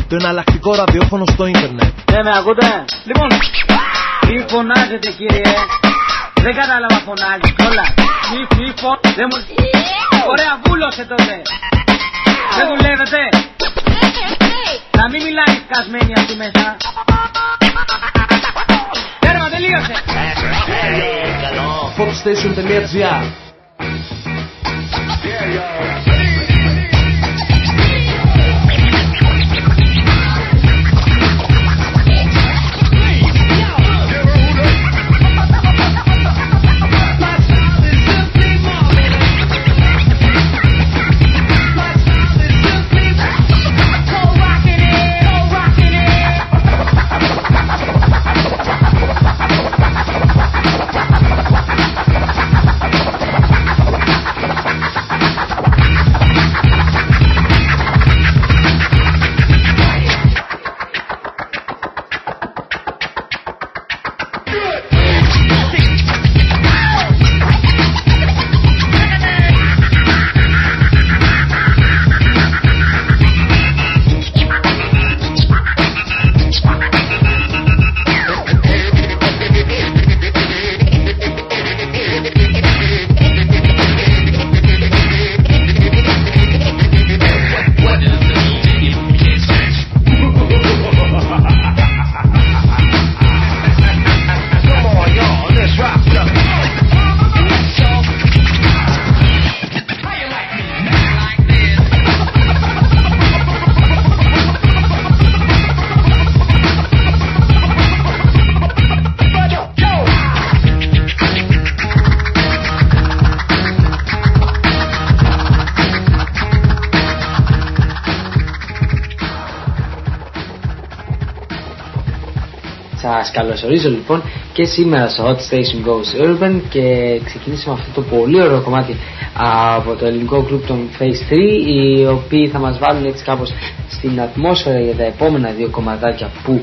το εναλλακτικό ραδιόφωνο στο ίντερνετ. Ναι, με ακούτε? Λοιπόν, μη φωνάζετε κύριε. Δεν κατάλαβα φωνάζει. Όλα. Μη δεν μου... Ωραία, βούλωσε τότε. Δεν δουλεύετε. Να μην μιλάει σκασμένη αυτή μέσα. Τέρμα, τελείωσε. Popstation.gr. Σας καλωσορίζω λοιπόν και σήμερα στο Hot Station Goes Urban και ξεκινήσουμε αυτό το πολύ ωραίο κομμάτι από το ελληνικό group των Phase 3, οι οποίοι θα μας βάλουν έτσι κάπως στην ατμόσφαιρα για τα επόμενα δύο κομματάκια που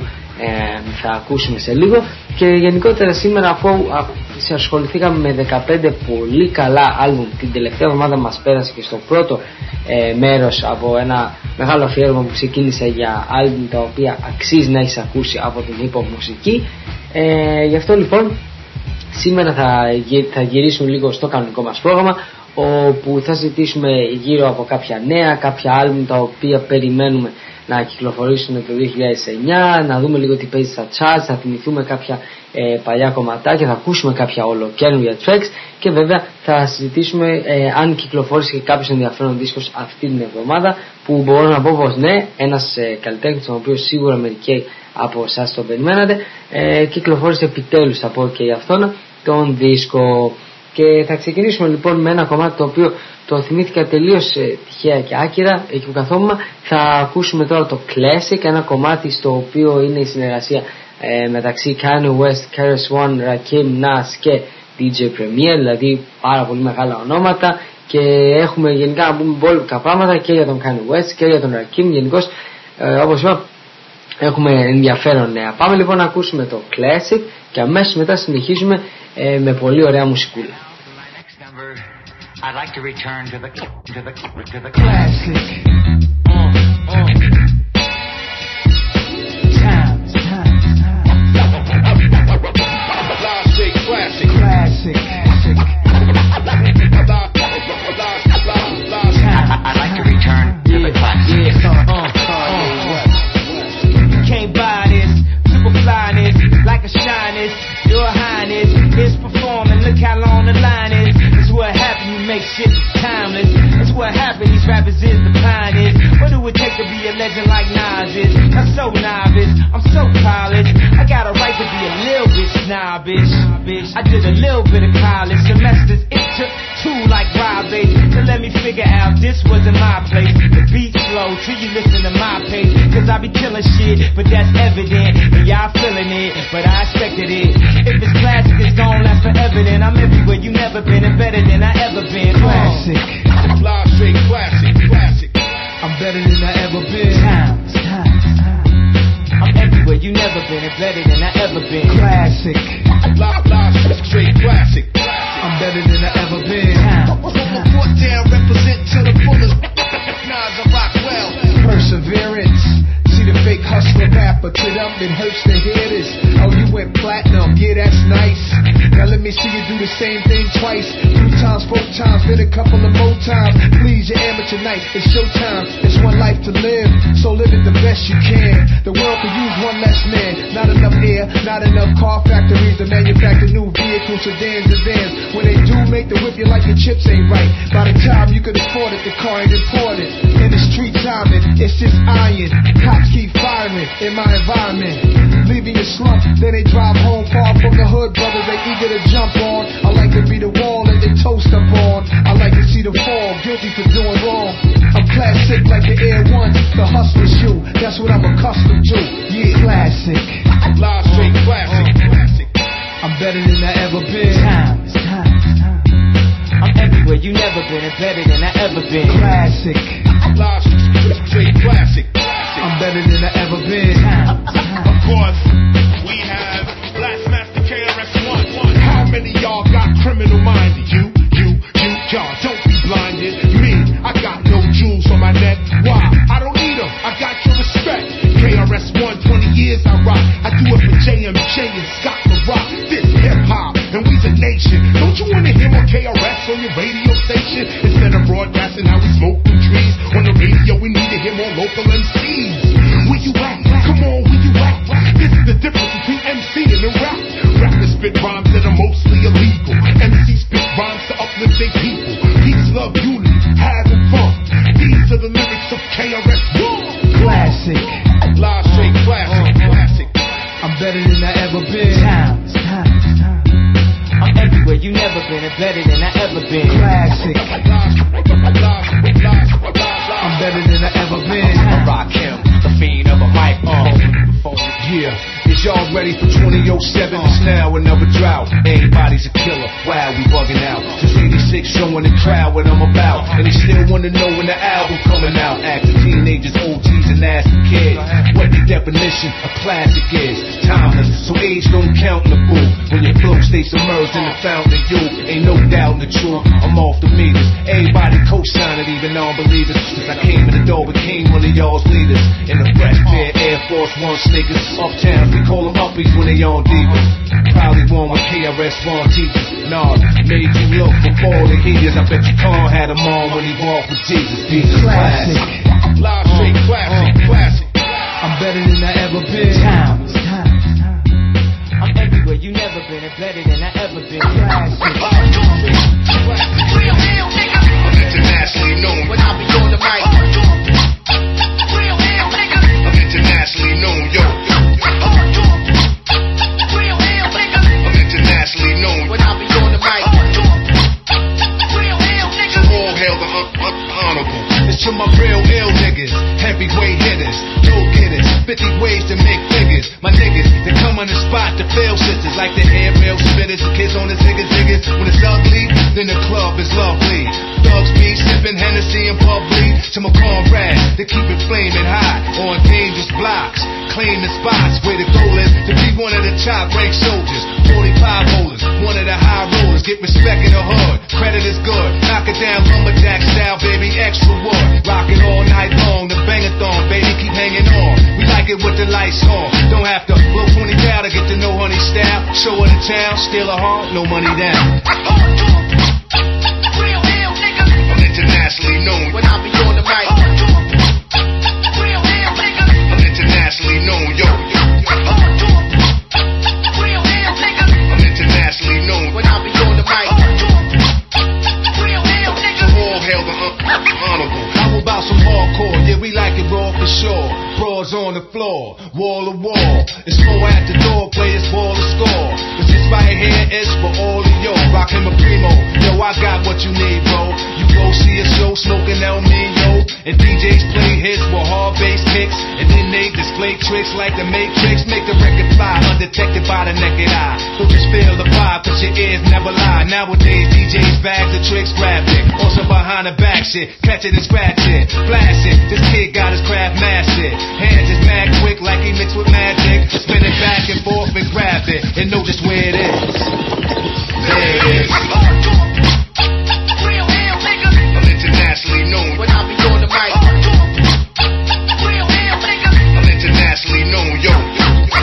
θα ακούσουμε σε λίγο. Και γενικότερα σήμερα, αφού ασχοληθήκαμε με 15 πολύ καλά άλμπουμ την τελευταία εβδομάδα μας πέρασε και στο πρώτο μέρος από ένα μεγάλο αφιέρωμα που ξεκίνησε για άλμπουμ τα οποία αξίζει να έχεις ακούσει από την hip hop μουσική, γι' αυτό λοιπόν σήμερα θα γυρίσουμε λίγο στο κανονικό μας πρόγραμμα, όπου θα συζητήσουμε γύρω από κάποια νέα, κάποια άλμπουμ τα οποία περιμένουμε να κυκλοφορήσουν το 2009, να δούμε λίγο τι παίζει στα charts, θα θυμηθούμε κάποια παλιά κομματάκια, θα ακούσουμε κάποια ολοκαίνουργια tracks και βέβαια θα συζητήσουμε αν κυκλοφόρησε και κάποιος ενδιαφέρον δίσκος αυτή την εβδομάδα, που μπορώ να πω πως ναι, ένας καλλιτέχνης τον οποίο σίγουρα μερικοί από εσάς τον περιμένατε, κυκλοφόρησε επιτέλους, θα πω και για αυτόν τον δίσκο. Και θα ξεκινήσουμε λοιπόν με ένα κομμάτι το οποίο το θυμήθηκα τελείως τυχαία και άκυρα εκεί που καθόμουν. Θα ακούσουμε τώρα το Classic, ένα κομμάτι στο οποίο είναι η συνεργασία μεταξύ Kanye West, KRS-One, Rakim, Nas και DJ Premier, δηλαδή πάρα πολύ μεγάλα ονόματα, και έχουμε γενικά να πούμε μπόλικα πράγματα και για τον Kanye West και για τον Rakim. Γενικώς όπως είπα έχουμε ενδιαφέρον νέα. Πάμε λοιπόν να ακούσουμε το Classic και αμέσως μετά συνεχίζουμε με πολύ ωραία μουσικούλα. I'd like to return to the classic. Classic. I'd like to return to the classic. Can't buy this, super flyness, like a shyness. Your highness is performing, look how long the line is. It's what happened, you make shit timeless. It's what happened, these rappers is the pioneers. What do it take to be a legend like Nas is? I'm so novice, I'm so polished. I got a right to be a little bit snobbish. I did a little bit of college semesters, it took two like Rob Bates to let me figure out this wasn't my place. The beat slow till you listen to my pace, cause I be killing shit, but that's evident, and y'all feeling it, but I expected it. If it's classic, it's gon' last forever, then I'm everywhere you never been and better than I ever been. Classic, live straight classic. I'm better than I ever been. Times. I'm everywhere you never been and better than I ever been. Classic, live straight classic. I'm better than I ever been. Put down, represent to the fullest. Nas, I rock well. Perseverance, see the it hurts to hear this. Oh, you went platinum, yeah, that's nice. Now let me see you do the same thing twice. 3 times, 4 times, then a couple of more times. Please, your amateur night, it's showtime. It's one life to live, so live it the best you can. The world could use one less man. Not enough air, not enough car factories to manufacture new vehicles, sedans and vans. When they do make the whip, you like the chips ain't right. By the time you can afford it, the car ain't imported. In the street timing, it's just iron. Cops keep firing in my environment, leaving you slump. Then they drive home far from the hood, brothers they eager to jump on. I like to be the wall that they toast up on. I like to see the fall, guilty for doing wrong. I'm classic like the Air One, the hustler shoe. That's what I'm accustomed to. Yeah, classic. Live straight classic. I'm better than I ever been. Time. I'm everywhere you never been and better than I ever been. Classic. Live straight classic. I'm better than I ever been. Of course, we have Blastmaster KRS-One. How many y'all got criminal minded? Y'all don't be blinded. Me, I got no jewels on my neck. Why? I don't need them. I got your respect. KRS-One, 20 years I rock. I do it for JMJ and Scott the Rock. This hip hop, and we's a nation. Don't you wanna hear more KRS on your radio station? Instead of broadcasting how we smoke through trees on the radio, we need to hear more local MCs. Where you at? Come on, where you at? This is the difference between MC and rap. Rappers spit rhymes that are mostly illegal. MCs spit rhymes to uplift their people. Peace, love, unity, having fun. These are the lyrics of KRS-One. Classic. Live straight classic. I'm better than I ever been. Time. I'm everywhere you never been and better than I ever been. Classic. I'm better than I ever been. I rock him, the fiend of a microphone. Yeah, is y'all ready for 2007? It's now another drought. Everybody's a killer. Wow, we bugging out. Since 86, showing the crowd what I'm about. And they still wanna know when the album coming out. Acting teenagers, OGs, and asking kids what the definition of classic is. Timeless, so age don't count in the booth. When your flow stays submerged in the fountain of youth, ain't no doubt in the truth. I'm off the meters. Everybody co-sign it, even non-believers. Since I came in the door, became one of y'all's leaders. In the fresh pair, Air Force One sneakers. Uptown, we call them uppies when they on divas. Probably one with KRS-One teachers. Nah, made you look for all the heaters. I bet you Khan had them on when he walked with Jesus. Jesus Classic. Live straight classic. I'm better than I ever been. Time. I'm everywhere you never been and better than I ever been. Classic. I'm internationally known when I be on the mic. I'm internationally known, yo. I'm internationally known when I be on the mic. All hail the honorable. It's to my real ill niggas, heavyweight hitters, go getters, 50 ways to make figures. My niggas, they come on the spot to fail sisters, like the airmail spitters, kids on the ziggas. When it's ugly, then the club is lovely. Thugs be sipping Hennessy in public. To my comrades, they keep it flaming hot on dangerous blocks, claiming spots where the goal is to be one of the top ranked soldiers. 45 holders, one of the high rollers, get respect in the hood. Credit is good, knock it down lumberjack style, baby, extra wood. Rockin' all night long, the bang-a-thon, baby, keep hanging on. We like it with the lights on. Don't have to blow 20 down to get to know honey style. Show her the town, steal a heart, no money down. I'm internationally known when I be on the mic. I'm internationally known, yo. I'm internationally known when I be on the mic. All hail the honorable. How about some hardcore? Yeah, we like it raw for sure. Bras on the floor, wall to wall. It's 4 at the door, players ball to score. But this right here is for all of yo. Rockin' my primo, yo, I got what you need, bro. You go see a show, smoking El Nino, and DJs play hits with hard bass kicks, and then they display tricks like the Matrix. Make the record fly, undetected by the naked eye. So just feel the vibe, cause your ears never lie. Nowadays, DJs bag the tricks graphic. Also behind the back shit, catch it and scratch it, blast it. This kid got his craft mastered. Hands is mad quick like he mixed with magic. Spin it back and forth and grab it, and know just where it is. There it is. I'm internationally known when I be on the mic. I'm internationally known, yo.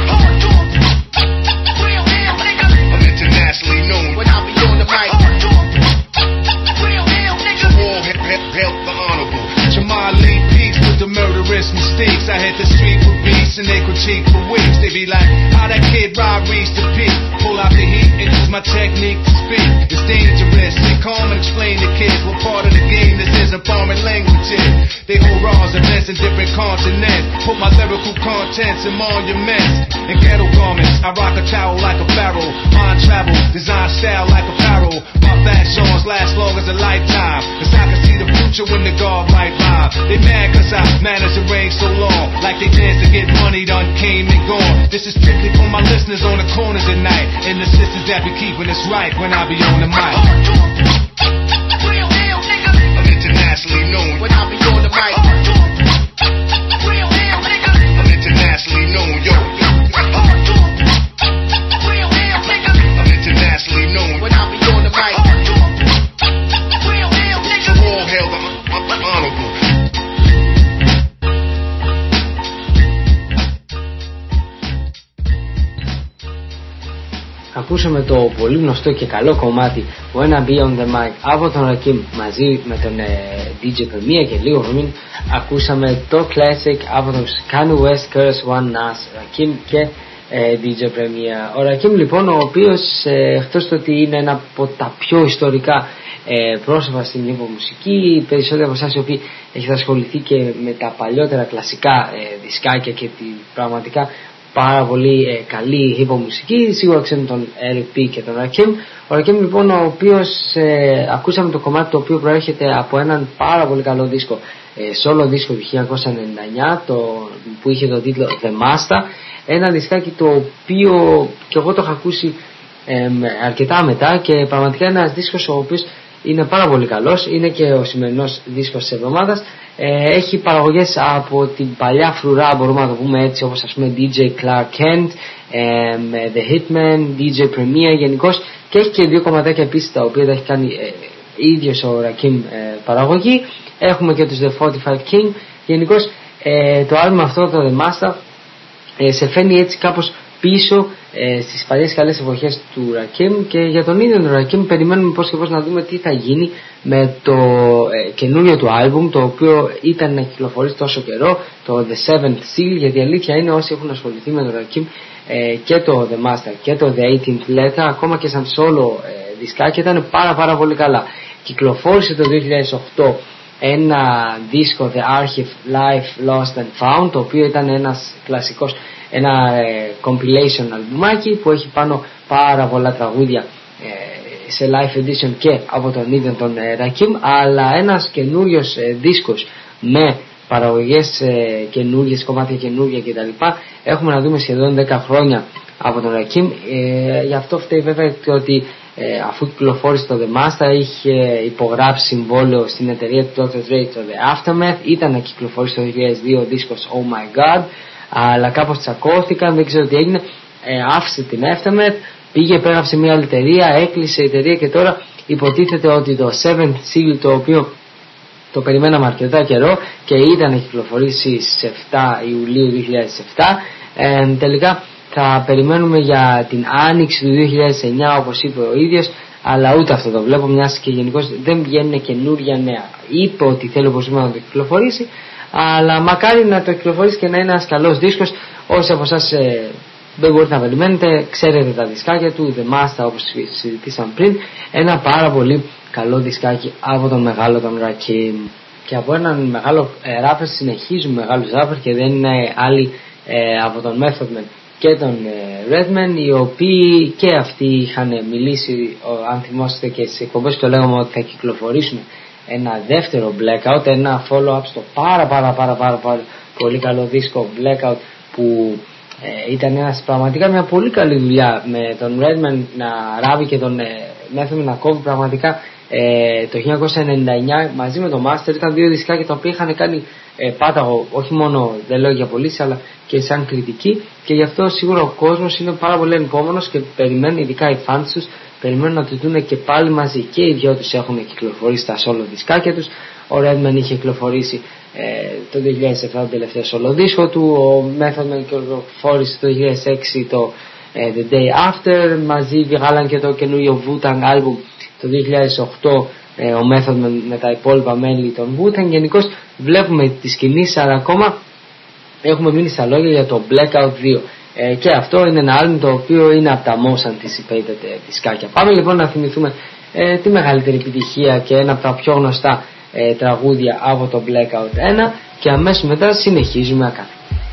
and they critique for weeks. They be like, how that kid Rob reached the peak. Pull out the heat and use my technique to speak. It's dangerous. Sit calm and explain to kids what part of the game this is and foreign languages. They hold raws events in different continents. Put my lyrical contents in monuments. In ghetto garments, I rock a towel like a pharaoh. Mind travel, design style like apparel. My fashions last long as a lifetime. Cause I can see the future when the guard might rhyme. They mad cause I managed to reign so long. Like they dance to get money done came and gone. This is strictly for my listeners on the corners at night. And the sisters that be keeping us right when I be on the mic. I'm internationally known when I be on the mic. I'm internationally known, yo. I'm internationally known when I be on the mic. So all hail the honorable. Ακούσαμε το πολύ γνωστό και καλό κομμάτι Wanna Be On The Mic από τον Rakim μαζί με τον DJ Premier και λίγο πριν ακούσαμε το Classic από τον Kanye West, Curse One, Nas, Rakim και DJ Premier. Ο Rakim λοιπόν, ο οποίος εκτός το ότι είναι ένα από τα πιο ιστορικά πρόσωπα στην υπομουσική, περισσότεροι από εσάς οι οποίοι έχετε ασχοληθεί και με τα παλιότερα κλασικά δισκάκια και πραγματικά πάρα πολύ καλή υπομουσική, σίγουρα ξέρουν τον LP και τον Rakim. Ο Rakim λοιπόν, ο οποίος ακούσαμε το κομμάτι το οποίο προέρχεται από έναν πάρα πολύ καλό δίσκο, solo δίσκο του 1999 που είχε τον τίτλο The Master, ένα δισκάκι το οποίο και εγώ το είχα ακούσει αρκετά μετά και πραγματικά ένας δίσκος ο οποίος είναι πάρα πολύ καλός, είναι και ο σημερινός δίσκος της εβδομάδας. Έχει παραγωγές από την παλιά φρουρά, μπορούμε να το πούμε έτσι, όπως ας πούμε DJ Clark Kent, The Hitman, DJ Premier γενικώς, και έχει και δύο κομματάκια επίσης τα οποία τα έχει κάνει ίδιος ο Rakim παραγωγή. Έχουμε και τους The 45 King. Γενικώς το άλμπουμ αυτό, το The Master, σε φαίνει έτσι κάπως πίσω στις παλιές καλές εποχές του Rakim, και για τον ίδιο τον Rakim περιμένουμε πώς και πώς να δούμε τι θα γίνει με το καινούριο του άλμπουμ, το οποίο ήταν να κυκλοφορήσει τόσο καιρό, το The Seventh Seal, γιατί η αλήθεια είναι όσοι έχουν ασχοληθεί με τον Rakim και το The Master και το The 18th Letter, ακόμα και σαν solo δισκάκι, ήταν πάρα πολύ καλά. Κυκλοφόρησε το 2008 ένα δίσκο The Archive Life Lost and Found, το οποίο ήταν ένας κλασικός, ένα compilation αλμπουμάκι που έχει πάνω πάρα πολλά τραγούδια σε live edition και από τον ίδιο τον Rakim, αλλά ένας καινούριος δίσκος με παραγωγές καινούριες, κομμάτια καινούρια κτλ. Έχουμε να δούμε σχεδόν 10 χρόνια από τον Rakim. Γι' αυτό φταίει βέβαια ότι αφού κυκλοφόρησε το The Master είχε υπογράψει συμβόλαιο στην εταιρεία του Dr. Dre, το The Aftermath. Ήταν να κυκλοφορήσει το 2002 ο δίσκος Oh My God, αλλά κάπως τσακώθηκαν, δεν ξέρω τι έγινε. Άφησε την Aftermath, πήγε, πέραψε μια άλλη εταιρεία, έκλεισε η εταιρεία και τώρα υποτίθεται ότι το 7th Seal, το οποίο το περιμέναμε αρκετά καιρό και ήταν να κυκλοφορήσει στις 7 Ιουλίου 2007, τελικά θα περιμένουμε για την άνοιξη του 2009 όπως είπε ο ίδιος, αλλά ούτε αυτό το βλέπω, μιας και γενικώς δεν βγαίνουν καινούρια νέα. Είπε ότι θέλει οπωσδήποτε να το κυκλοφορήσει, αλλά μακάρι να το κυκλοφορήσει και να είναι ένας καλός δίσκος. Όσοι από εσάς δεν μπορείτε να περιμένετε, ξέρετε τα δισκάκια του, The Master όπως συζητήσαμε πριν, ένα πάρα πολύ καλό δισκάκι από τον μεγάλο τον Rakim. Και από έναν μεγάλο rapper συνεχίζουμε μεγάλους rapper και δεν είναι άλλοι από τον Method Man και τον Redman, οι οποίοι και αυτοί είχαν μιλήσει, αν θυμόσαστε και στις εκπομπές το λέγαμε ότι θα κυκλοφορήσουν ένα δεύτερο Blackout, ένα follow-up στο πάρα πολύ καλό δίσκο Blackout, που ήταν πραγματικά μια πολύ καλή δουλειά με τον Redman να ράβει και τον Method να κόβει πραγματικά. Το 1999 μαζί με το Master ήταν δύο δισκάκια τα οποία είχαν κάνει πάταγο, όχι μόνο δεν λέω για πωλήσεις αλλά και σαν κριτική, και γι' αυτό σίγουρα ο κόσμος είναι πάρα πολύ ανυπόμονος και περιμένει, ειδικά οι fans τους περιμένουν να τους δουν και πάλι μαζί, και οι δυο τους έχουν κυκλοφορήσει τα solo δισκάκια τους. Ο Redman είχε κυκλοφορήσει το 2007 το τελευταίο solo δίσκο του, ο Method Man κυκλοφόρησε το 2006 το The Day After, μαζί βγάλαν και το καινούριο Wu-Tang album το 2008 ο Method με τα υπόλοιπα μέλη των Wu-Tang. Γενικώς βλέπουμε τις κινήσεις, αλλά ακόμα έχουμε μείνει στα λόγια για το Blackout 2. Και αυτό είναι ένα άλμπουμ το οποίο είναι από τα most anticipated δισκάκια. Πάμε λοιπόν να θυμηθούμε τη μεγαλύτερη επιτυχία και ένα από τα πιο γνωστά τραγούδια από το Blackout 1 και αμέσως μετά συνεχίζουμε ακάθεκτα.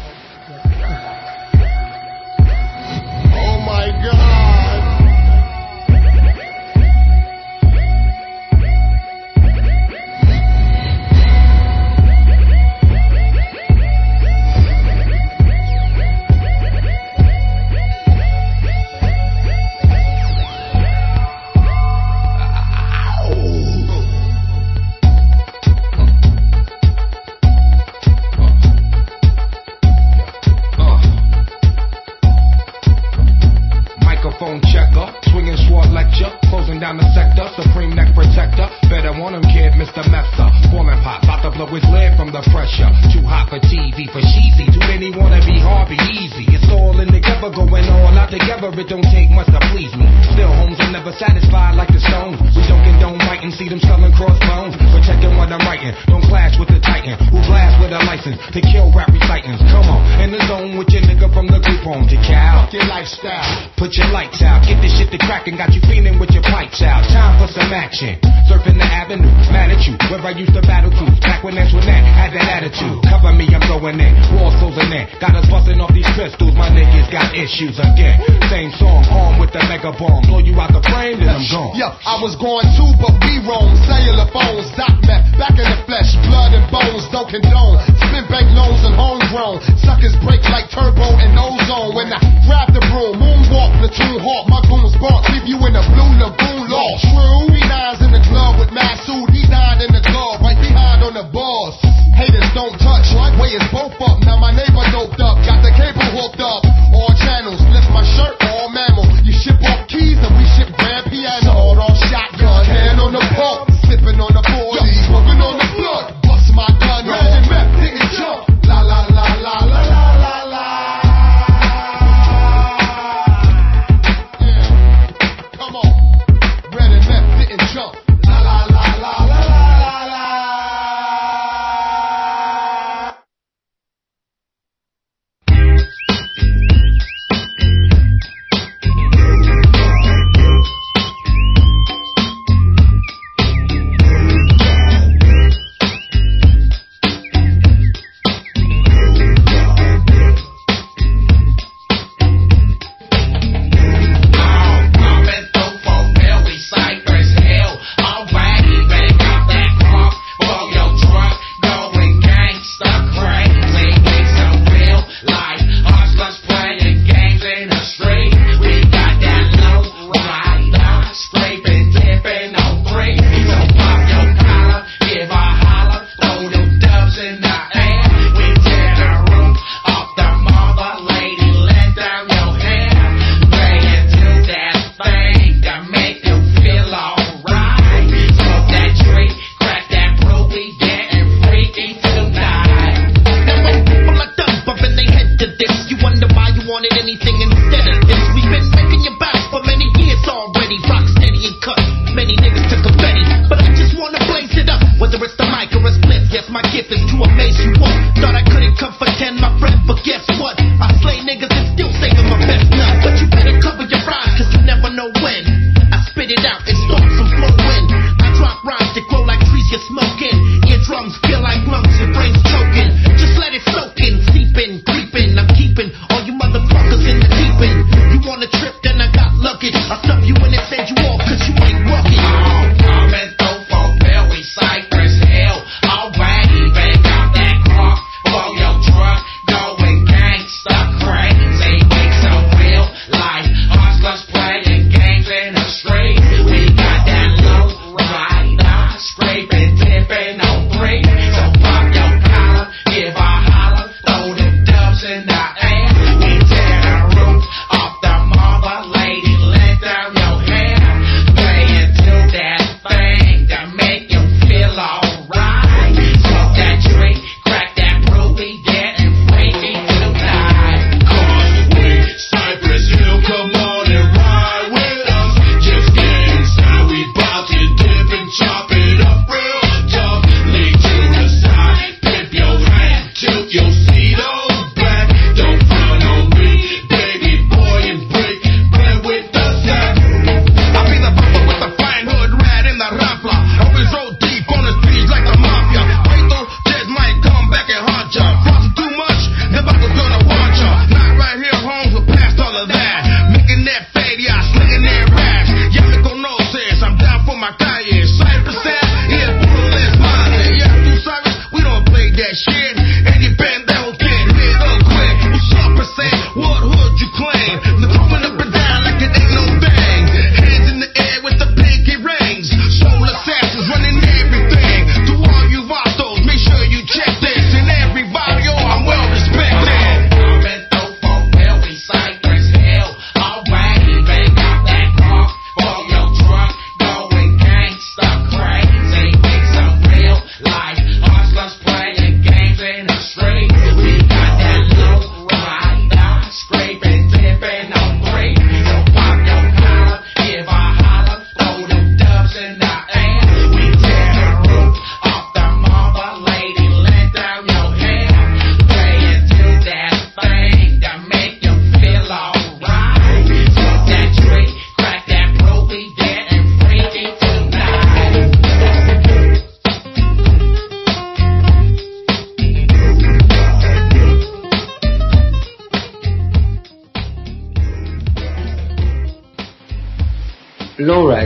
Surfing the avenue, mad at you. Where I used to battle to. Back when Antoinette had that attitude. Cover me, I'm going in. Walls closing in. Got us busting off these pistols. My niggas got issues again. Same song, armed with the mega bomb. Blow you out the frame, then I'm gone. Yo, I was going too, but we roam. Cellular phones, doc meth, back in the flesh. Blood and bones, don't condone. Spin bank loans and homegrown. Suckers break like turbo and ozone. When I grab the broom, moonwalk, platoon hawk. My goons bark, leave you in a blue lagoon lost. True, B9's in the club with Masood. He died in the club, right behind on the bars. Haters don't touch, way is both up. Now my neighbor doped up, got the cable hooked up. All channels, lift my shirt, all mammal. You ship off keys and we ship grand piano. Sawed off shotgun, hand on the pump, sipping on the 40, smoking on the blood. Bust my gun, Reggie Meth didn't jump. La la la la la la la la. Yeah, come on, Reggie Meth didn't jump. La la la la la.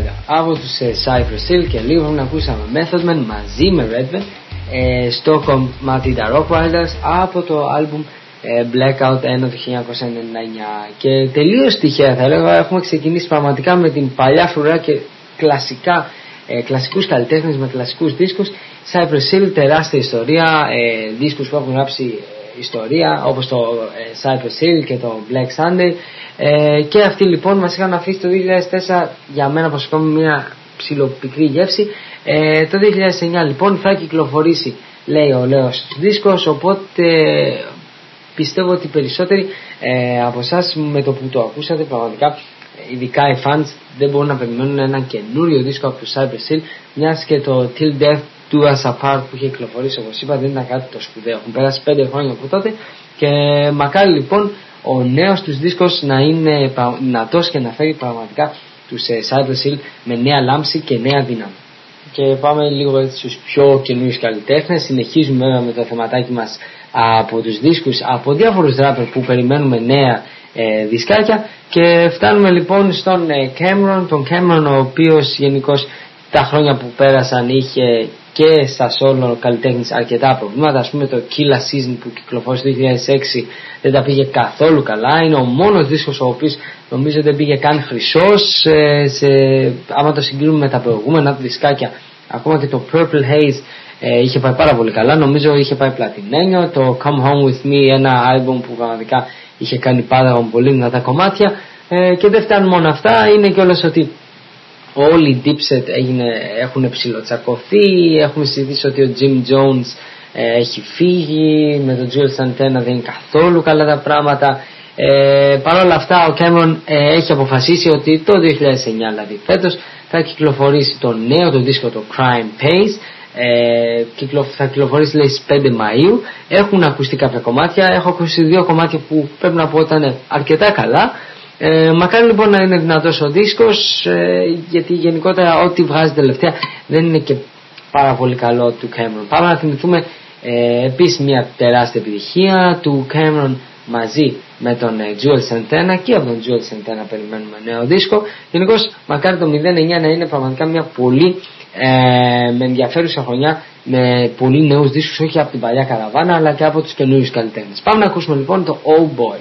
Rider από τους Cypress Hill, και λίγο να ακούσαμε Method Man μαζί με Redman στο κομμάτι The Rock Riders από το άλμπουμ Blackout 1 του 1999. Και τελείως τυχαία θα έλεγα, έχουμε ξεκινήσει πραγματικά με την παλιά φρουρά και κλασικούς καλλιτέχνες με κλασικούς δίσκους. Cypress Hill, τεράστια ιστορία, δίσκους που έχουν γράψει ιστορία όπως το Cypress Hill και το Black Sunday, και αυτοί λοιπόν μας είχαν αφήσει το 2004 για μένα προσωπικά μια ψιλοπικρή γεύση. Το 2009 λοιπόν θα κυκλοφορήσει, λέει ο Λέος, δίσκος, οπότε πιστεύω ότι περισσότεροι από εσάς με το που το ακούσατε πραγματικά, ειδικά οι fans, δεν μπορούν να περιμένουν έναν καινούριο δίσκο από το Cypress Hill, μιας και το Till Death Do Us Apart που είχε κυκλοφορήσει, όπως είπα, δεν ήταν κάτι το σπουδαίο. Έχουν περάσει 5 χρόνια από τότε και μακάρι λοιπόν ο νέος τους δίσκος να είναι δυνατός και να φέρει πραγματικά τους Cypress Hill με νέα λάμψη και νέα δύναμη. Και πάμε λίγο έτσι στους πιο καινούριους καλλιτέχνες. Συνεχίζουμε βέβαια με το θεματάκι μας από τους δίσκους από διάφορους rapper που περιμένουμε νέα δισκάκια, και φτάνουμε λοιπόν στον Cameron, τον Cameron, ο οποίος γενικώς τα χρόνια που πέρασαν είχε και στα solo καλλιτέχνης αρκετά προβλήματα. Ας πούμε το Killa Season που κυκλοφόρησε το 2006 δεν τα πήγε καθόλου καλά. Είναι ο μόνος δίσκος ο οποίος νομίζω δεν πήγε καν χρυσός, άμα το συγκρίνουμε με τα προηγούμενα του δισκάκια. Ακόμα και το Purple Haze είχε πάει πάρα πολύ καλά, νομίζω είχε πάει πλατινένιο. Το Come Home With Me, ένα album που πραγματικά είχε κάνει πάρα πολύ δυνατά κομμάτια, και δεν φτάνουν μόνο αυτά, είναι κιόλας ότι όλοι οι Dipset έχουν ψιλοτσακωθεί. Έχουμε συζητήσει ότι ο Jim Jones έχει φύγει, με τον Juelz Santana δεν είναι καθόλου καλά τα πράγματα. Παρ' όλα αυτά ο Cameron έχει αποφασίσει ότι το 2009, δηλαδή φέτος, θα κυκλοφορήσει το νέο του δίσκο, το Crime Pays. Θα κυκλοφορήσει, λέει, στις 5 Μαΐου. Έχουν ακουστεί κάποια κομμάτια, έχω ακούσει 2 κομμάτια που πρέπει να πω ήταν αρκετά καλά. Μακάρι λοιπόν να είναι δυνατός ο δίσκος, γιατί γενικότερα ό,τι βγάζει τελευταία δεν είναι και πάρα πολύ καλό του Cameron. Πάμε να θυμηθούμε επίσης μια τεράστια επιτυχία του Cameron μαζί με τον Juelz Santana, και από τον Juelz Santana περιμένουμε νέο δίσκο. Γενικώς μακάρι το 09 να είναι πραγματικά μια πολύ με ενδιαφέρουσα χρονιά, με πολύ νέους δίσκους, όχι από την παλιά καραβάνα αλλά και από τους καινούριους καλλιτέχνες. Πάμε να ακούσουμε λοιπόν το Oh Boy.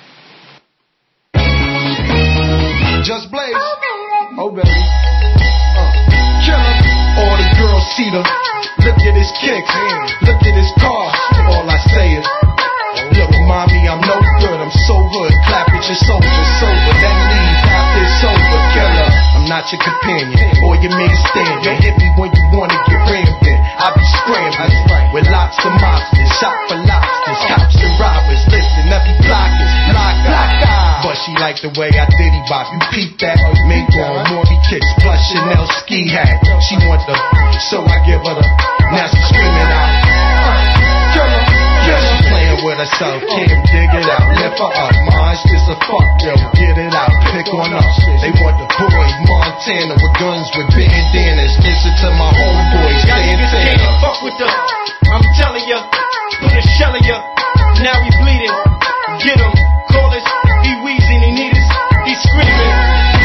Just Blaze. Oh baby. Killer. All the girls see the. Look at his kicks. Look at his car. All I say is, look, mommy, I'm no good. I'm so hood. Clap at your soldier, sober. Then leave after it's over. Killer. I'm not your companion or your man stand. You hit me when you wanna get rammed in. I be scrambling with lots of mobsters. Shot for lobsters. Cops and robbers. Listen, every block is blocked out. But she like the way I diddy bop. You peep that? Make on Maury kicks plus Chanel ski hat. She want the, so I give her the. Now she screaming out. Yeah, she playing with herself. Can't dig it out. Lift her up. Mine's just a fuck. Yo, get it out. Pick one up. They want the boy Montana with guns with bandanas. Listen to my homeboys. Santana. Fuck with the. I'm telling ya. Put a shell in ya. Now he bleeding. Get him. Call us. He wheezing. He need us. He's screaming.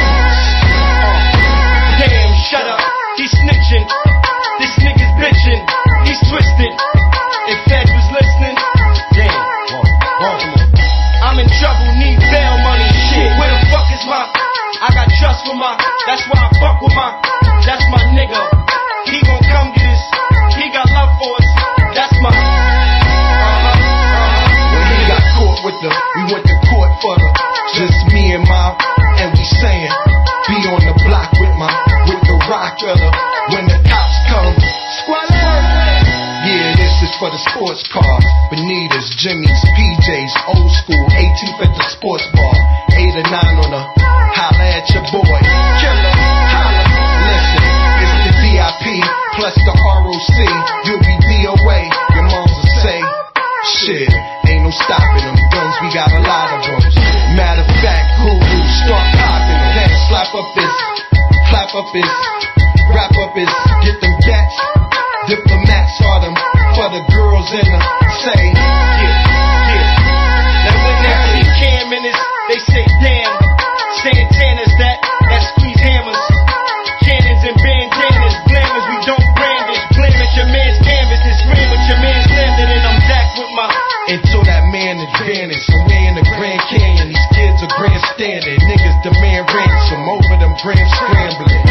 Damn, shut up. He's snitching. This nigga's bitching. He's twisted. If Fed was listening. Damn. I'm in trouble. Need bail money. Shit. Where the fuck is my? I got trust for my. That's why I fuck with my. That's my nigga. He gon' come get us. He got love for us. That's my. When he got caught with the, we went to court for the. Just me and my, and we saying, be on the block with the rock killer. When the cops come, squad. Yeah, this is for the sports car. Bonitas, Jimmy's, PJs, old school, 18th at the sports bar. 8 or 9 on the, holla at your boy. Killer, holla. Listen, it's the VIP plus the ROC. You'll be DOA. Your moms will say, shit, ain't no stopping them guns. We got a lot of them. Matter of fact, who start popping them. Then slap up this, clap up his, wrap up his, get them gats. Diplomats are them for the girls in the say. Yeah. Now when they see Cam in this, they say damn. Santana's that squeeze hammers. kilogram scrambling.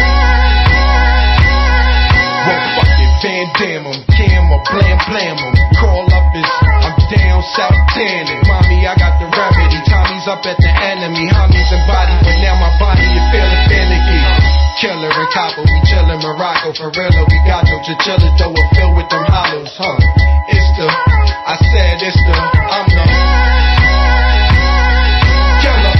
Well, fuck it, Van Damme 'em, cam or blam blam 'em. Call up is I'm down south tanning. Mommy, I got the remedy. Tommy's up at the enemy. Homies and body, but now my body is feeling finicky. Killer and copper, we chillin' Morocco for real. We got no chinchilla though, we're filled with them hollows, huh? It's the, I said it's the, I'm the killer.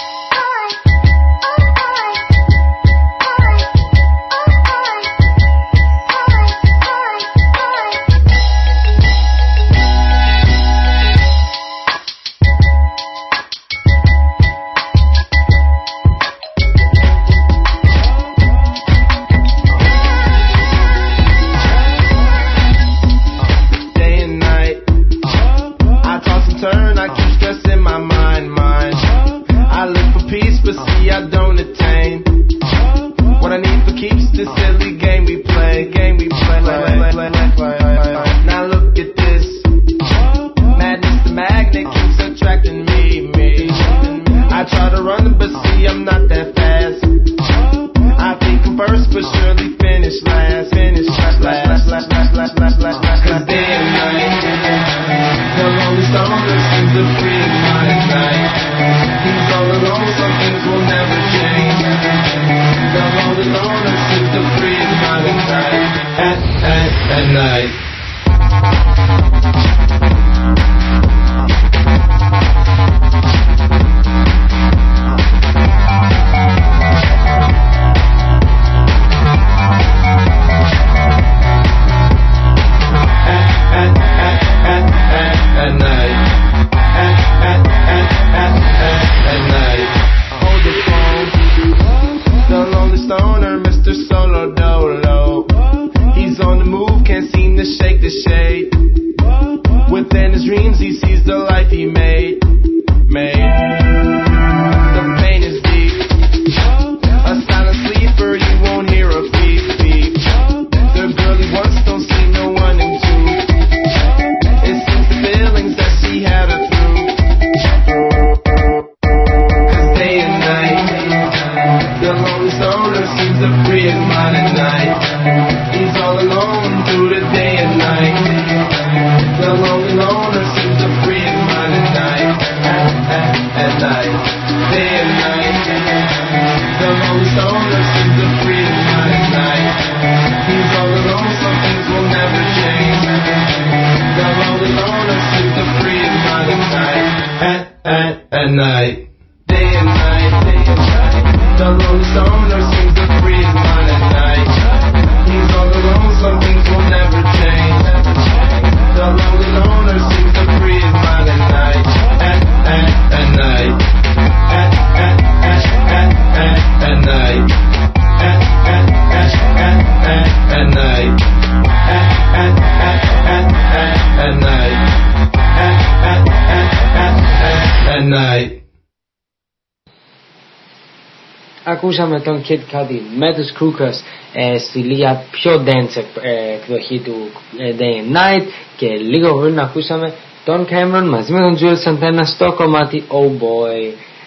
Ακούσαμε τον Kid Cudi με τους Crookers στη λίγα πιο dance εκδοχή του Day and Night, και λίγο πριν ακούσαμε τον Cameron μαζί με τον Jules Santana στο κομμάτι Oh Boy.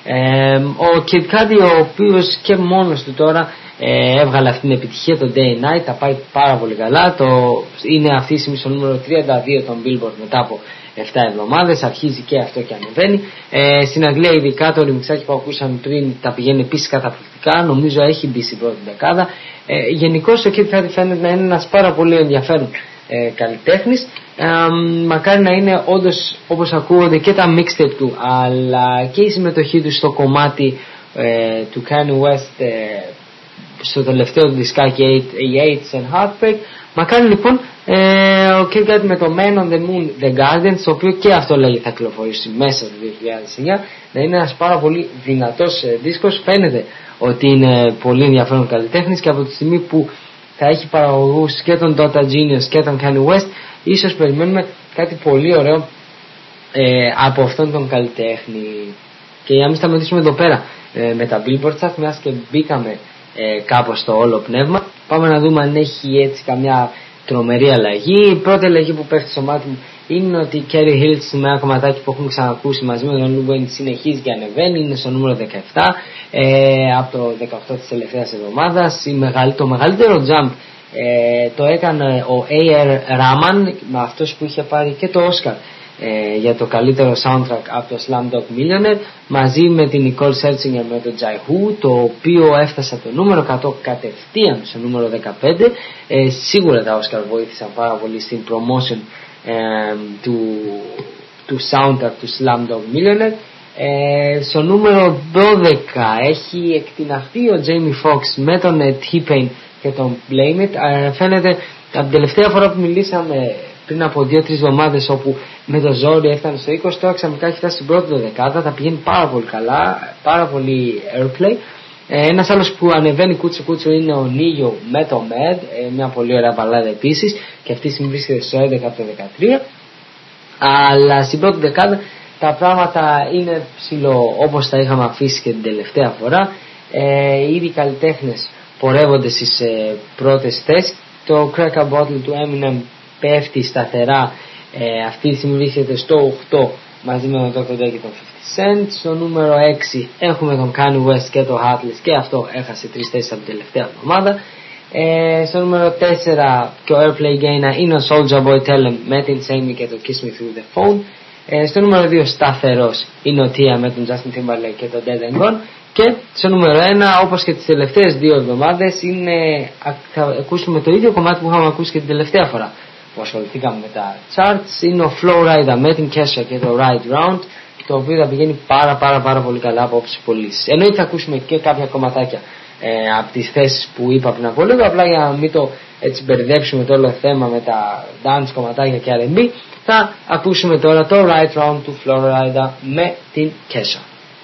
Ο Kid Cudi, ο οποίος και μόνος του τώρα έβγαλε αυτή την επιτυχία, το Day and Night, τα πάει πάρα πολύ καλά. Είναι αυτή τη στιγμή στο νούμερο 32 των Billboard μετά από 7 εβδομάδες, αρχίζει και αυτό και ανεβαίνει. Στην Αγγλία ειδικά το ρημιξάκι που ακούσαμε πριν τα πηγαίνει επίσης καταπληκτικά, νομίζω έχει μπει στην πρώτη δεκάδα. Γενικώς ο Kid Cudi φαίνεται να είναι ένας πάρα πολύ ενδιαφέρον καλλιτέχνης. Μακάρι να είναι όντως όπως ακούγονται και τα mixtape του, αλλά και η συμμετοχή του στο κομμάτι του Kanye West στο τελευταίο του δισκάκι η AIDS and Heartbreak. Μακάρι λοιπόν ο Kid Cudi με το Man on the Moon The Garden, το οποίο και αυτό λέγει θα κυκλοφορήσει μέσα το 2009, να είναι ένας πάρα πολύ δυνατός δίσκος. Φαίνεται ότι είναι πολύ ενδιαφέρον καλλιτέχνης, και από τη στιγμή που θα έχει παραγωγούς και τον Dota Genius και τον Kanye West, ίσως περιμένουμε κάτι πολύ ωραίο από αυτόν τον καλλιτέχνη. Και για να μην σταματήσουμε εδώ πέρα με τα Billboard Chart, μιας και μπήκαμε κάπως στο όλο πνεύμα, πάμε να δούμε αν έχει έτσι καμιά τρομερή αλλαγή. Η πρώτη αλλαγή που πέφτει στο μάτι μου είναι ότι η Kerry Hills με ένα κομματάκι που έχουμε ξανακούσει μαζί με τον Lou Wayne συνεχίζει και ανεβαίνει, είναι στο νούμερο 17 από το 18 της τελευταίας εβδομάδας. Το μεγαλύτερο jump το έκανε ο A.R. Rahman, με αυτός που είχε πάρει και το Oscar για το καλύτερο soundtrack από το Slumdog Millionaire, μαζί με την Nicole Scherzinger με το Jai Who, το οποίο έφτασε το νούμερο 100 κατευθείαν στο νούμερο 15. Σίγουρα τα Oscar βοήθησαν πάρα πολύ στην promotion του soundtrack του Slumdog Millionaire. Στο νούμερο 12 έχει εκτιναχθεί ο Jamie Foxx με τον T-Pain και τον Blame It. Φαίνεται από την τελευταία φορά που μιλήσαμε πριν από 2-3 εβδομάδες, όπου με το ζόρι έφτανε στο 20, τώρα ξαφνικά έχει φτάσει στην πρώτη δεκάδα, τα πηγαίνει πάρα πολύ καλά, πάρα πολύ airplay. Ένας άλλος που ανεβαίνει κούτσο κούτσο είναι ο Νίγιο με το Mad, μια πολύ ωραία μπαλάδα επίσης, και αυτή συμβρίσκεται στο 11 από το 13. Αλλά στην πρώτη δεκάδα τα πράγματα είναι ψηλό όπως τα είχαμε αφήσει και την τελευταία φορά. Ήδη οι καλλιτέχνες πορεύονται στις πρώτες θέσεις. Το Crack a Bottle του Eminem πέφτει σταθερά, αυτή τη στιγμή βρίσκεται στο 8 μαζί με τον Dr. Dre και τον 50 Cent. Στο νούμερο 6 έχουμε τον Kanye West και το Heartless, και αυτό έχασε 3 θέσεις από την τελευταία εβδομάδα. Στο νούμερο 4 και ο Airplay Gainer είναι ο Soulja Boy Tell 'em με την Sammy και το Kiss Me Through the Phone. Στο νούμερο 2 σταθερός είναι ο Tia με τον Justin Timberlake και το Dead and Gone. Και στο νούμερο 1, όπως και τις τελευταίες 2 εβδομάδες, θα ακούσουμε το ίδιο κομμάτι που είχαμε ακούσει και την τελευταία φορά που ασχοληθήκαμε με τα charts. Είναι ο Flow Rider με την Kesha και το Ride Round, το οποίο θα πηγαίνει πάρα πολύ καλά από όψεις πωλήσεις. Εννοείται θα ακούσουμε και κάποια κομματάκια από τις θέσεις που είπα πριν από λίγο, απλά για να μην το έτσι μπερδέψουμε το όλο θέμα με τα dance κομματάκια και R&B, θα ακούσουμε τώρα το Ride Round του Flow Rider με την Kesha.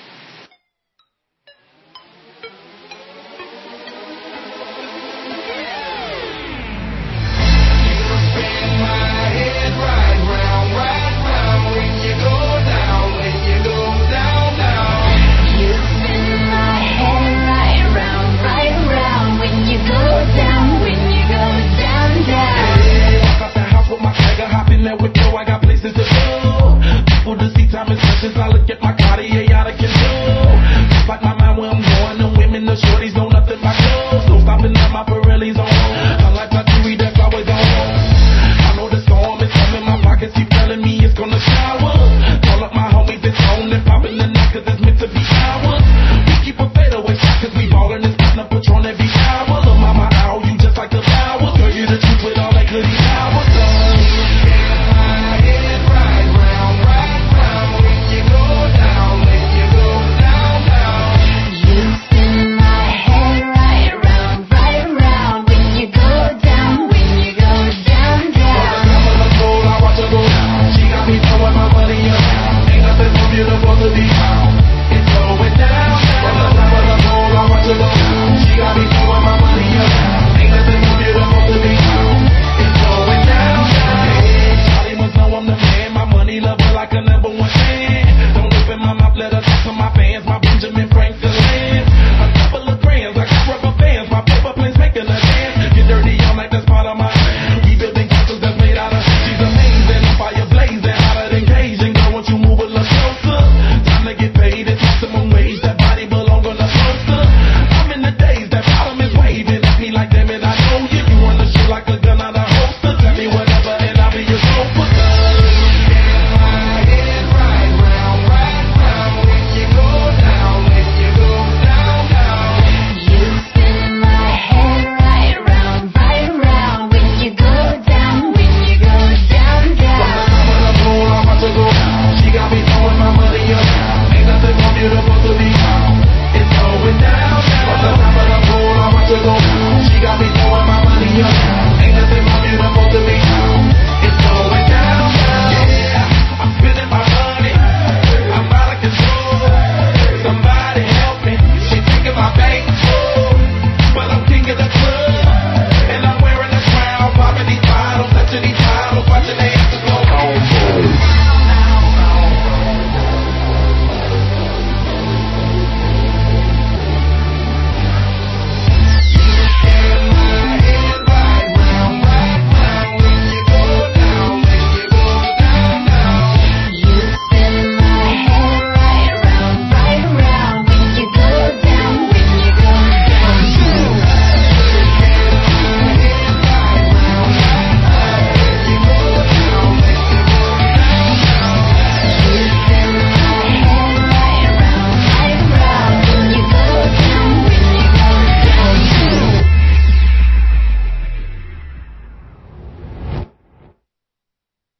I look at my Cartier out of control. Like my mind where I'm going, the women, the shorties know nothing but clothes. So stopping at my Pirelli's on. Unlike my jewelry that's always on. I know the storm is coming, my pockets keep telling me it's gonna shower. Call up my homies, it's on and popping the night 'cause it's meant to be ours. We keep a fadeaway shot 'cause we ballin' and spittin' a Patron every hour. Look, mama, ow, you just like the flowers. Girl, you the truth with all that goody power. My head right round when you go down.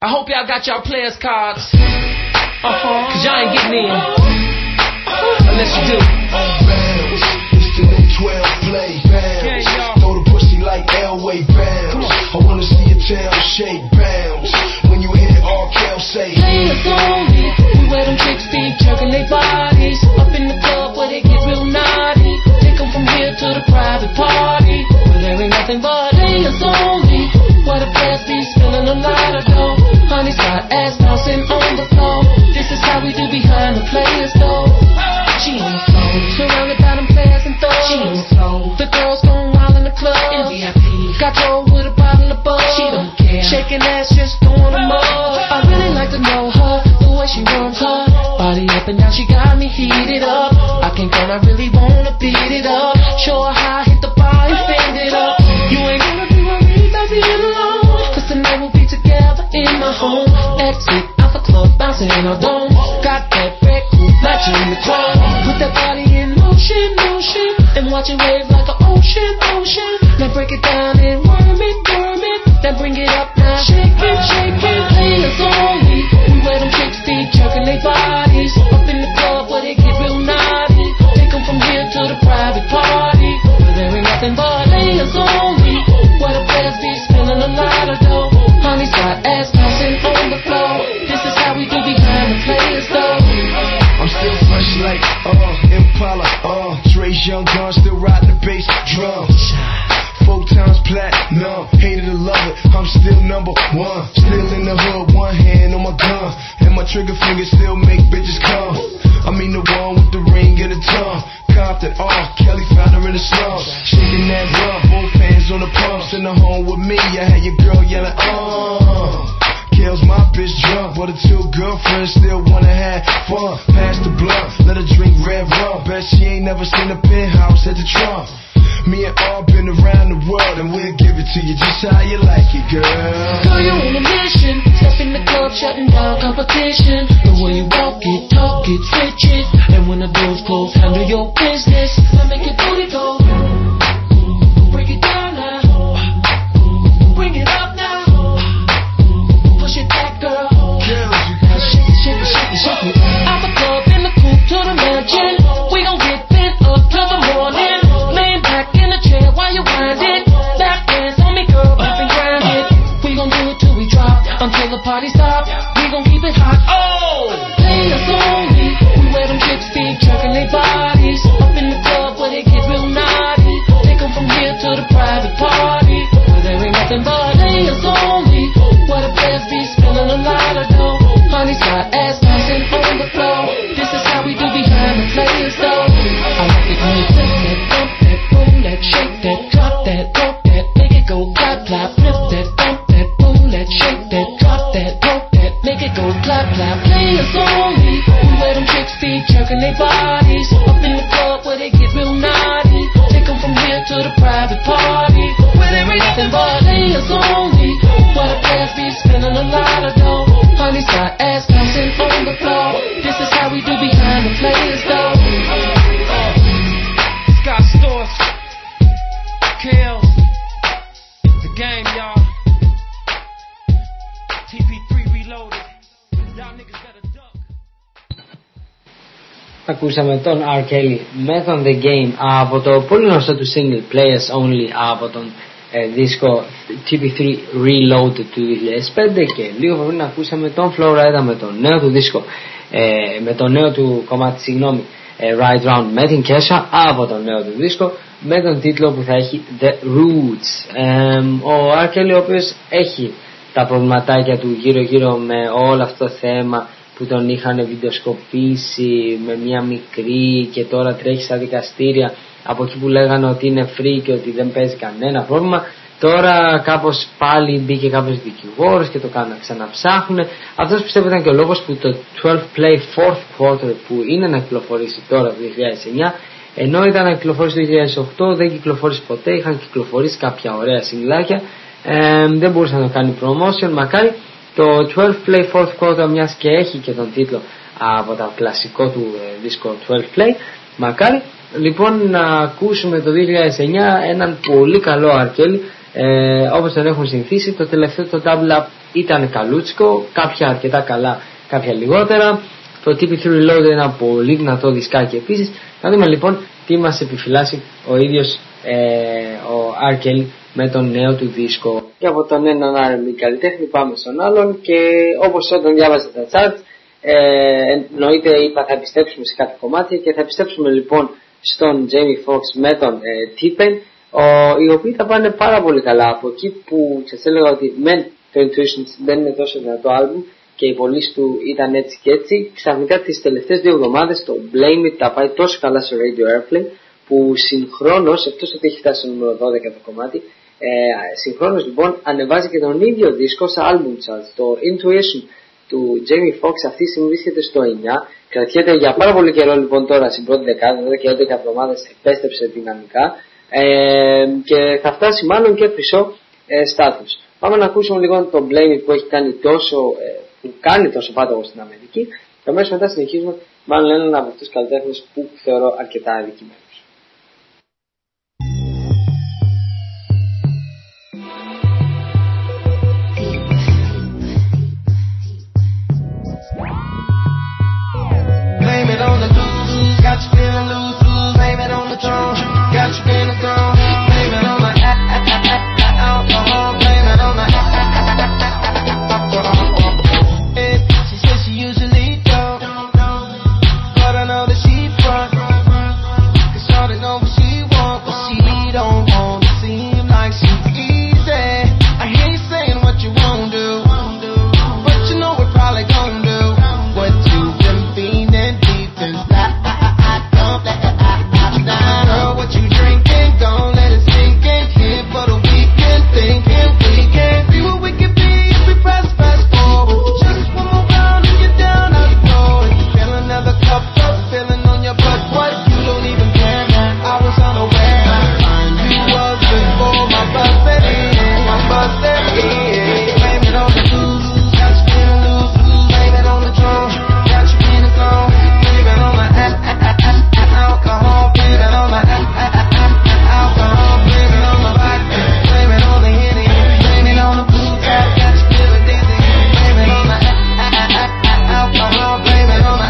I hope y'all got y'all players cards. Cause y'all ain't getting in. Unless you do. Bounce, it's the new 12 play. Bounce, throw the pussy like Elway. Bounce, I wanna see your tail shake. Bounce, when you hear R. Kel say, players only. We wear them chicks be jerking their bodies up in the club where they get real naughty. Take them from here to the private party where there ain't nothing but players only. Where the press be spilling a lot of dough. Honey's got ass bouncing on the floor. This is how we do behind the players though. She on the floor, surrounded by them players and thugs. She on the floor, the girls going wild in the club. In VIP, got Joe with a bottle of bug. She don't care, shaking ass just throwing them up. I really like to know her, the way she runs her body up and down. She got me heated up. I can't go, I really wanna beat it up. Show her how I hit the bar and fend it up. You ain't gonna be worried about being alone, cause tonight we'll be together in my home. Exit out the club, bouncing in our dome. Got that red coupe matching the chrome. Put that body in motion, motion, and watch it wave like an ocean, ocean. Now break it down and worm it, then bring it up now. Shake it, players only. We wear them chicks feet, jerking their bodies up in the club where they get real naughty. Take them from here to the private party where there ain't nothing but players only. Where the players be spilling a lot of dough. Honey's got ass bouncing on the floor. This is how we do behind the players though. I'm still fresh like Impala, Dre's young gun, still riding the bass drum. 4 times platinum, hated to love it, I'm still number one. Still in the hood, one hand on my gun, and my trigger finger still make bitches come. I mean the one with the ring and the tongue. Compton, Kelly found her in the slums. Shaking that rum, both hands on the pumps. In the home with me, I had your girl yelling, Kel's my bitch drunk, but her 2 girlfriends still wanna have fun. Pass the blunt, let her drink red rum. Bet she ain't never seen a penthouse at the Trump. Me and all been around the world, and we'll give it to you just how you like it, girl. Girl, you on a mission. Step in the club, shutting down competition. The way you walk it, talk it, switch it. And when the doors close, handle your business. Now make your booty go. Break it down now. Bring it up now. Push it back, girl. Shake it, shake it, shake it, shake it. I'm a club in the coupe to the mansion. We gon' get bent up till the morning. Laying back in the chair while you wind it. Lap dance on me, girl, bump and grind it. We gon' do it till we drop, until the party stops. We gon' keep it hot. Players only. We wear them chicks feet, jerking their bodies up in the club where they get real naughty. Take them from here to the private party where there ain't nothing but players only. Where the players be spilling a lot of dough. Honey's got ass bouncing on the floor. This is how we do behind the players though. I like it when you flip that, bump that, boom that, shake that, drop that, rock that, make it go clap clap. Flip that, bump that, boom that, shake that, drop that, rock that, make it go clap clap. Players only. We wear them chicks feet, jerking their bodies up in the club where they get real naughty. Take them from here to the private party where there ain't nothing but players only. Where the players be spinning a lot of dough. Honey's got ass bouncing on the floor. This is how we do behind the players though. Scott Storch, Kels, the game, y'all. TP3 reloaded. Y'all niggas better duck. Ακούσαμε τον R. Kelly με τον The Game από το πολύ γνωστό του single Players Only από τον δίσκο TP3 Reloaded του 2005, και λίγο πριν ακούσαμε τον Flo Rida με το νέο του δίσκο, με το νέο του κομμάτι, Ride Round με την Kesha από το νέο του δίσκο με τον τίτλο που θα έχει The Roots. Ο R. Kelly, ο οποίος έχει τα προβληματάκια του γύρω με όλο αυτό το θέμα που τον είχαν βιντεοσκοπήσει με μια μικρή και τώρα τρέχει στα δικαστήρια από εκεί που λέγανε ότι είναι free και ότι δεν παίζει κανένα πρόβλημα. Τώρα κάπως πάλι μπήκε κάποιος δικηγόρος και το κάνουν ξαναψάχνουν. Αυτός πιστεύω ήταν και ο λόγος που το 12 Play Fourth Quarter που είναι να κυκλοφορήσει τώρα το 2009, ενώ ήταν να κυκλοφορήσει το 2008, δεν κυκλοφόρησε ποτέ. Είχαν κυκλοφορήσει κάποια ωραία συγκλάκια, δεν μπορούσε να το κάνει promotion. Μακάρι το 12 Play Fourth Quarter, μιας και έχει και τον τίτλο από τα κλασικό του δίσκο 12 Play, μακάρι λοιπόν να ακούσουμε το 2009 έναν πολύ καλό R. Kelly, όπως τον έχουν συνηθίσει. Το τελευταίο το Double Up ήταν καλούτσικο, κάποια αρκετά καλά, κάποια λιγότερα. Το TP3 Reloaded είναι ένα πολύ δυνατό δισκάκι επίσης. Να δούμε λοιπόν τι μας επιφυλάσσει ο ίδιος ο R. Kelly με τον νέο του δίσκο. Και από τον έναν R&B καλλιτέχνη πάμε στον άλλον, και όπως όταν διάβαζα τα charts, εννοείται είπα θα επιστρέψουμε σε κάποια κομμάτια, και θα επιστρέψουμε λοιπόν στον Jamie Foxx με τον T-Pain, οι οποίοι θα πάνε πάρα πολύ καλά. Από εκεί που σας έλεγα ότι το Intuitions δεν είναι τόσο δυνατό άλμπουμ και οι πωλήσεις του ήταν έτσι και έτσι, ξαφνικά τις τελευταίες 2 εβδομάδες το Blame It τα πάει τόσο καλά στο Radio Airplay, που συγχρόνως, εκτός ότι έχει φτάσει στο νούμερο 12 το κομμάτι, συγχρόνως λοιπόν ανεβάζει και τον ίδιο δίσκο στα album charts. Το Intuition του Jamie Foxx αυτή τη στιγμή βρίσκεται στο 9, κρατιέται για πάρα πολύ καιρό λοιπόν τώρα στην πρώτη δεκάδα, εδώ και 11 εβδομάδες επέστρεψε δυναμικά, και θα φτάσει μάλλον και πίσω στάτους. Πάμε να ακούσουμε λίγο το Blame It που έχει κάνει που κάνει τόσο πάταγο στην Αμερική, και αμέσως μετά συνεχίζουμε μάλλον έναν από τους καλλιτέχνες που θεωρώ αρκετά αδικημένους. Got you feeling loose, blame it on the throne. Got you feeling strong, blame it on the alcohol, blame it on the alcohol. She says she usually don't, but I know that she front, 'cause all they know what she want, but she don't want to seem like she's easy. I hear you saying what you won't do, but you know we're probably gonna do what you've been feeling deep inside. Girl, what you drinking? Don't let it sink in. Here for the weekend, thinking we can be what we can be if we press fast forward. Just one more round and you're down out the door. If you feel another cup of feeling on your butt, what you don't even care. I was unaware. You was before my bus set in. My bus set in. Blame it on the blues. Got you feeling loose. Blame it on the drum. Got you feeling strong. Blame it on my alcohol. Blame it on my alcohol. Blame it on my vodka. Blame it on the Henny. Blame it on the blue tap. Got you feeling dizzy. Blame it on my alcohol. Blame it on my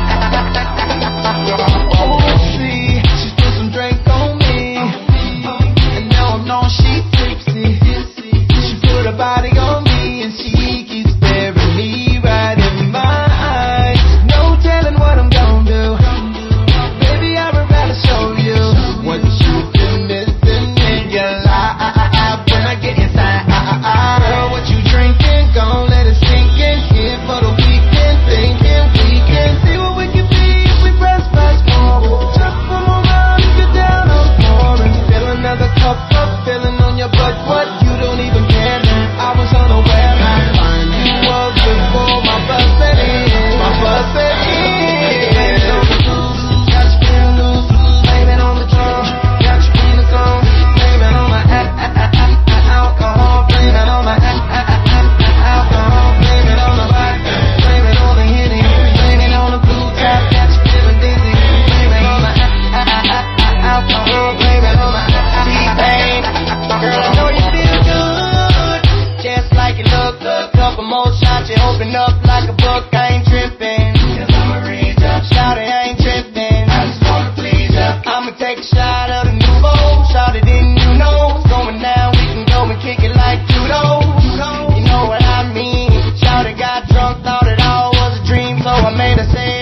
alcohol. See, she spilled some drink on me, and now I'm knowing she tipsy. She put her body on me, and she keeps staring me right in my eyes. No telling what I'm gonna do. Baby, I would rather show you what you've been missing in your life when I get inside. Girl, what you drinking? Gon' let it sink in. Here for the weekend, thinking we can see what we can be if we press fast forward. Just one more round and you're down on the floor, and fill another cup up, feeling on your butt. What you don't even care. I was unaware. You was before my bus set in. My bus set in. Blame it on the blues. Got you feeling loose. Blame it on the drum. Got you feeling strong. Blame it on my alcohol. Blame it on my alcohol. Blame it on the vodka. Blame it on the Henny. Blame it on the blue tap. Got you feeling dizzy. Blame it on my alcohol. Blame it on my T-Pain. Girl, I know you feel good, just like you look. Couple more shots, you open up like a book. I ain't tripping, 'cause I'ma read up. Shout it, I ain't tripping. I just wanna please her. I'ma take a shot of the Nouveau. Shout it, didn't you know it's going down? We can go and kick it like judo. You know what I mean? Shout it, got drunk, thought it all was a dream, so I made her say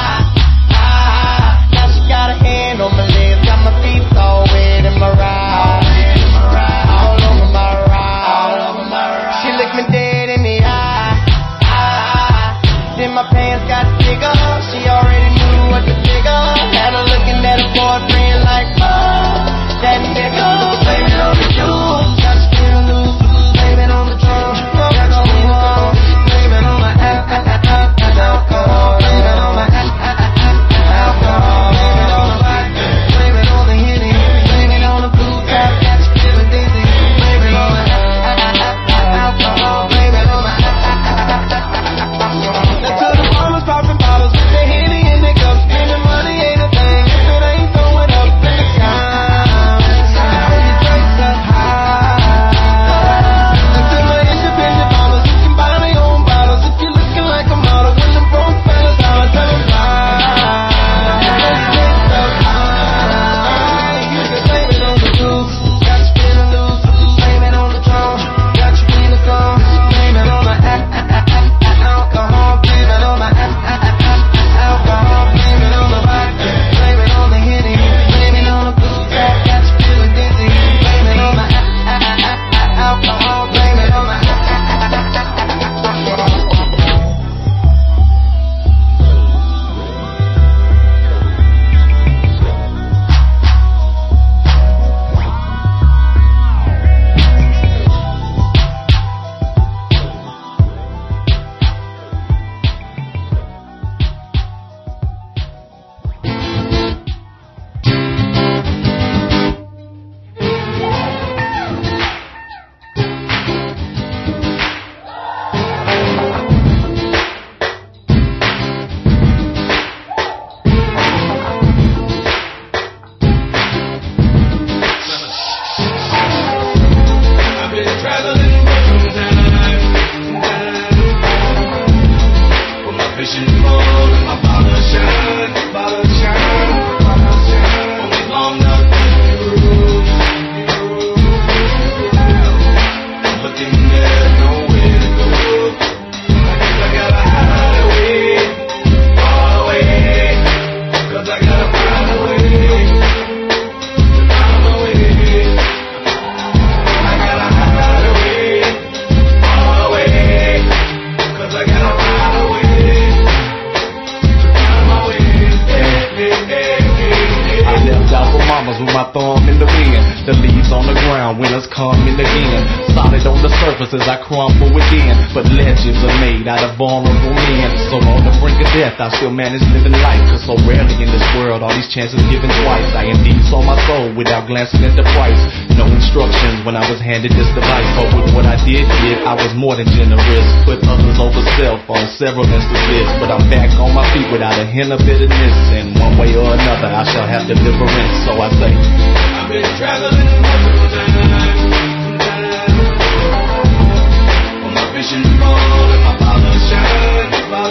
Now she got a hand on my lips, got my feet so wet in my ride. All over my ride. She looked me dead in the eye. Then my pants got bigger. She already knew what to figure. Had her looking at her boyfriend like, oh, that nigga. Blame it on the juice. Got you feeling loose. Blame it on the drum. Got you feeling strong. Blame it on my alcohol. Blame it on my alcohol. Blame it on the vodka. Blame it on the Henny. Blame it on the blue tap. Got you feeling dizzy. Blame it on my alcohol. Blame it on my alcohol. Now to the farmers popping bottles with the Henny the leaves on the ground, winter's coming again. Solid on the surface as I crumble within, but legends are made out of vulnerable men. So on the brink of death, I still manage living life, cause so rarely in this world all these chances given twice. I indeed sold my soul without glancing at the price. No instructions when I was handed this device, but with what I did get, I was more than generous. Put others over self on several instances, but I'm back on my feet without a hint of bitterness. And one way or another, I shall have deliverance. So I say, I've been traveling multiple times. On my vision board and my father shine,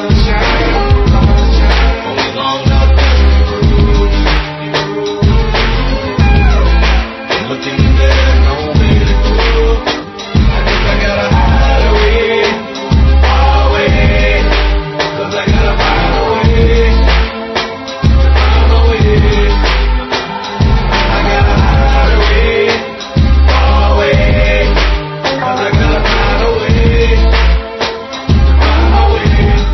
only long enough to prove. And looking there, no way to go. I guess I gotta hide away, far away, cause I gotta find a way, find a way. I gotta hide away, far away, cause I gotta find a way, find a way.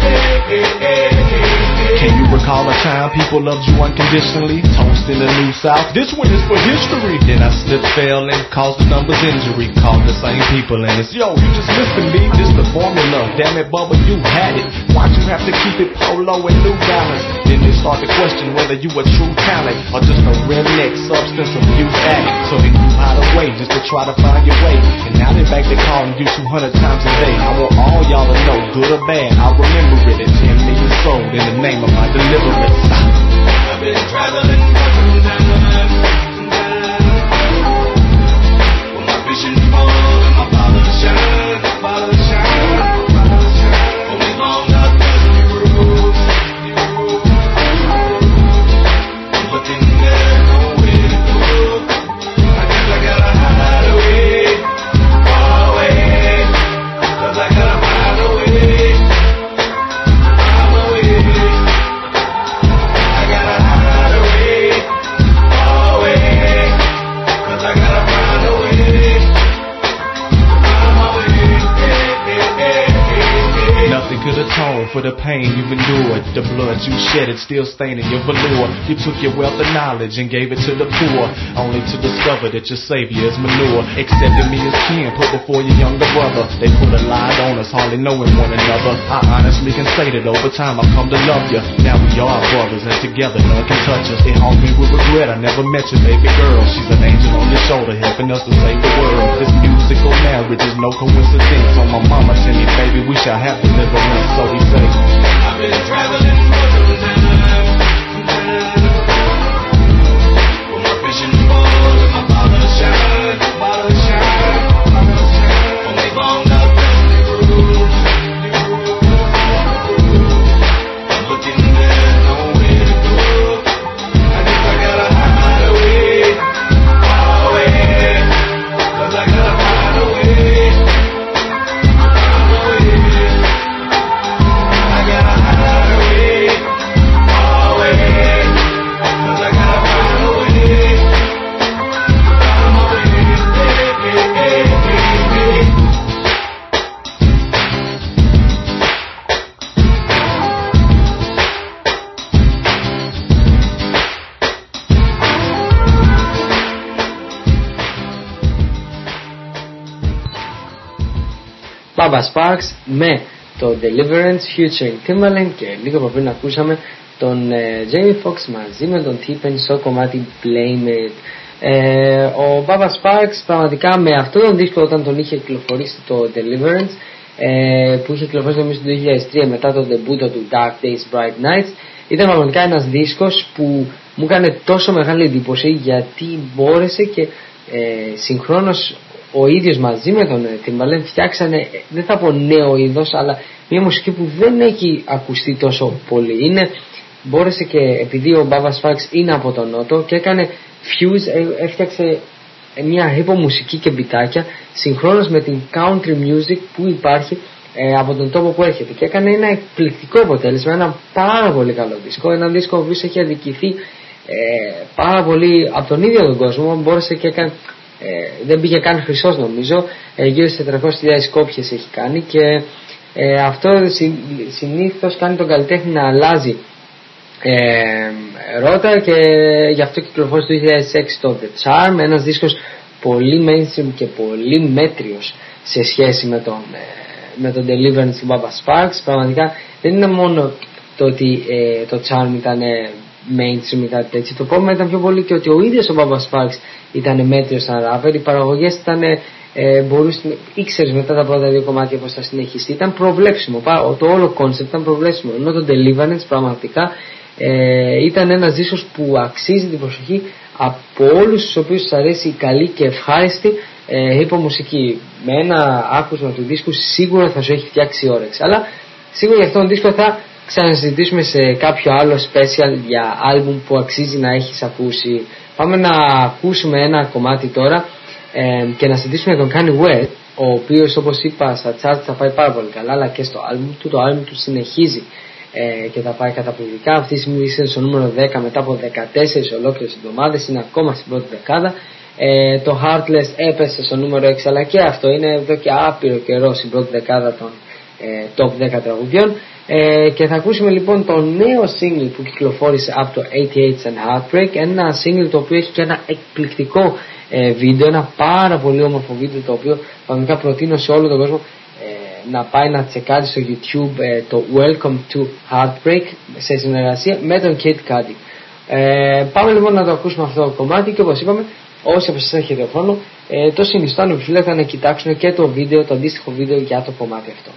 can you recall a time people loved you unconditionally? Toast in the New South, this one is for history. Then I slipped, fell, and caused the numbers injury. Called the same people and it's, yo, you just missed me, this the formula. Damn it, Bubba, you had it. Why'd you have to keep it polo and New Balance? Then they start to question whether you a true talent or just a redneck substance abuse addict. So they knew how to wait just to try to find your way. And now they back to calling you 200 times a day. I want all y'all to know, good or bad, I'll remember it. At 10 million sold in the name of my deliverance. I've been traveling multiple times. With my vision bold and my father shine, only long enough to prove. I'm looking there, no way to go. I guess I gotta hide away, far away, cause I gotta find a way, find a way. I gotta hide away, far away, cause I gotta find a way, find my way. Nothing could atone for the pain you've endured. The blood you shedded still staining your velour. You took your wealth of knowledge and gave it to the poor, only to discover that your savior is manure. Accepted me as kin, put before your younger brother. They put a lie on us, hardly knowing one another. I honestly can say that over time I've come to love you. Now we are brothers and together none can touch us. It haunts me with regret I never met your baby girl. She's an angel on your shoulder helping us to save the world. This musical marriage is no coincidence. On my mama send me, baby, we shall have deliverance. So we say, I've been traveling multiple times. With my vision bold and my father shine, only long enough to prove. I'm looking there, no way to go. I guess I gotta hide away, far away, cause I gotta find a way, find a way. I gotta hide away, far away, cause I gotta find a way, find my way. Baba Sparks με το Deliverance featuring Timbaland, και λίγο από πριν ακούσαμε τον Jamie Foxx μαζί με τον T-Pain στο κομμάτι Blame It. Ο Baba Sparks πραγματικά με αυτόν τον δίσκο, όταν τον είχε κυκλοφορήσει το Deliverance, που είχε κυκλοφορήσει νομίζω το 2003 μετά το ντεμπούτο του Dark Days Bright Nights, ήταν πραγματικά ένας δίσκος που μου έκανε τόσο μεγάλη εντύπωση, γιατί μπόρεσε και συγχρόνως ο ίδιος μαζί με τον Timbaland φτιάξανε, δεν θα πω νέο είδος, αλλά μια μουσική που δεν έχει ακουστεί τόσο πολύ. Μπόρεσε, και επειδή ο Baba Sparks είναι από τον Νότο και έκανε fuse, έφτιαξε μια hip hop μουσική και μπιτάκια συγχρόνως με την country music που υπάρχει από τον τόπο που έρχεται, και έκανε ένα εκπληκτικό αποτέλεσμα, ένα πάρα πολύ καλό δίσκο, ένα δίσκο ο οποίος έχει αδικηθεί πάρα πολύ από τον ίδιο τον κόσμο. Μπόρεσε και έκανε, δεν πήγε καν χρυσός νομίζω, γύρω στις 400.000 κόπιες έχει κάνει, και αυτό συνήθως κάνει τον καλλιτέχνη να αλλάζει Ρώτα, και γι' αυτό κυκλοφόρησε το 2006 το The Charm, ένας δίσκος πολύ mainstream και πολύ μέτριος σε σχέση με τον Deliverance του Bubba Sparxxx. Πραγματικά δεν είναι μόνο το ότι το Charm ήταν mainstream ή κάτι τέτοιο, το πρόβλημα ήταν πιο πολύ και ότι ο ίδιος ο Bubba Sparxxx ήταν μέτριος σαν rapper, οι παραγωγές ήταν ήξερες μετά τα πρώτα δύο κομμάτια πως θα συνεχιστεί, ήταν προβλέψιμο, το όλο concept ήταν προβλέψιμο, ενώ το Deliverance πραγματικά ήταν ένας δίσκος που αξίζει την προσοχή από όλους τους οποίους σας αρέσει η καλή και ευχάριστη hip-hop μουσική. Με ένα άκουσμα του δίσκου σίγουρα θα σου έχει φτιάξει όρεξη, αλλά σίγουρα για αυτόν τον δίσκο θα ξανασυζητήσουμε σε κάποιο άλλο special για άλμπουμ που αξίζει να έχεις ακούσει. Πάμε να ακούσουμε ένα κομμάτι τώρα και να συζητήσουμε τον Kanye West, ο οποίος, όπως είπα, στα charts θα πάει πάρα πολύ καλά, αλλά και στο άλμπουμ του. Το άλμπουμ του συνεχίζει και θα πάει καταπληκτικά. Αυτή τη στιγμή είσαι στο νούμερο 10 μετά από 14 ολόκληρες εβδομάδες, είναι ακόμα στην πρώτη δεκάδα. Το Heartless έπεσε στο νούμερο 6, αλλά και αυτό είναι εδώ και άπειρο καιρό στην πρώτη δεκάδα των top 10 τραγουδιών. Και θα ακούσουμε λοιπόν το νέο single που κυκλοφόρησε από το 88's and Heartbreak, ένα single το οποίο έχει και ένα εκπληκτικό βίντεο, ένα πάρα πολύ όμορφο βίντεο, το οποίο πραγματικά προτείνω σε όλο τον κόσμο να πάει να τσεκάρει στο YouTube, το Welcome to Heartbreak, σε συνεργασία με τον Kid Cudi. Πάμε λοιπόν να το ακούσουμε αυτό το κομμάτι, και όπως είπαμε, όσοι από εσάς έχετε χρόνο, το συνιστώ ανεπιφύλακτα να κοιτάξουν και το βίντεο, το αντίστοιχο βίντεο για το κομμάτι αυτό.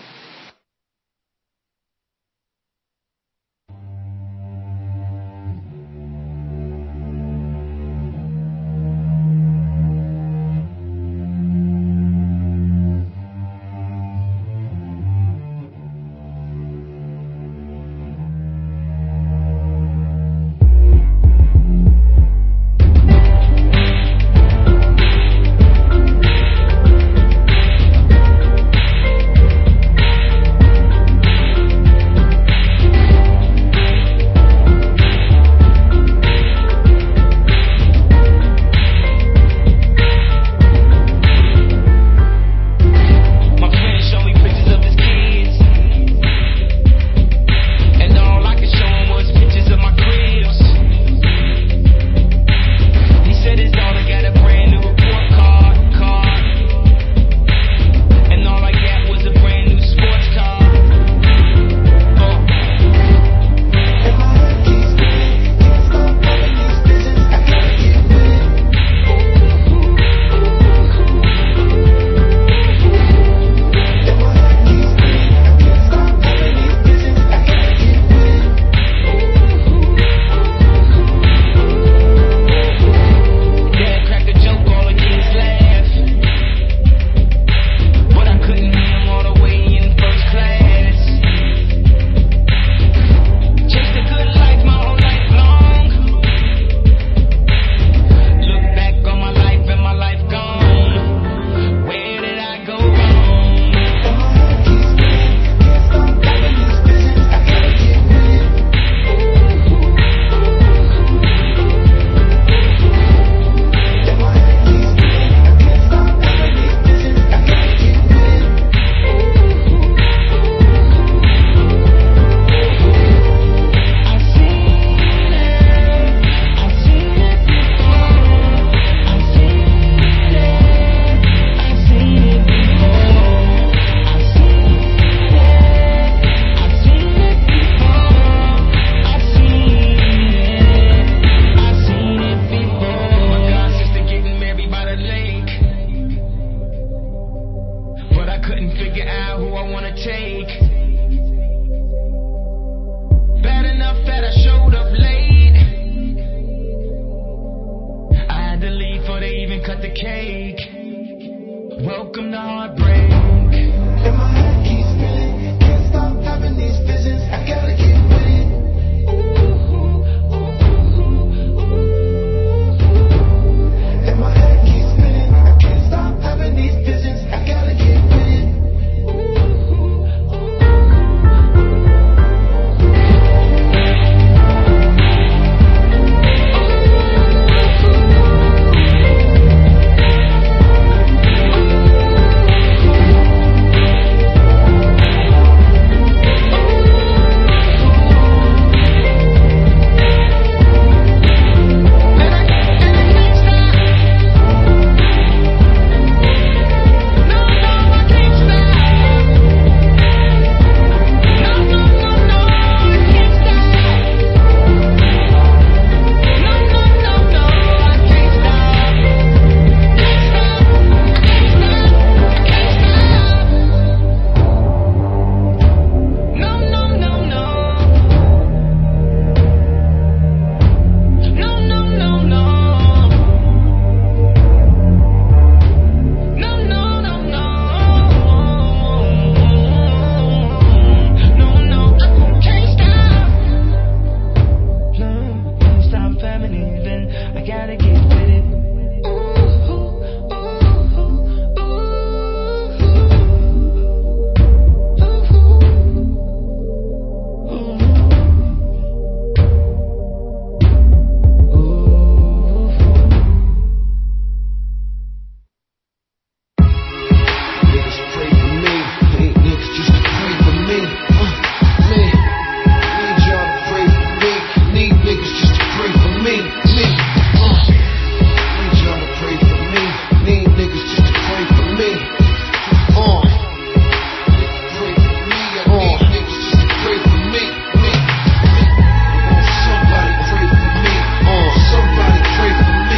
me. Me. Need y'all to pray for me. Need niggas just to pray for me. Me. Need y'all to pray for me. Need niggas just to pray for me. Pray for me. I need niggas just to pray for me. Me. Somebody pray for me. Somebody pray for me.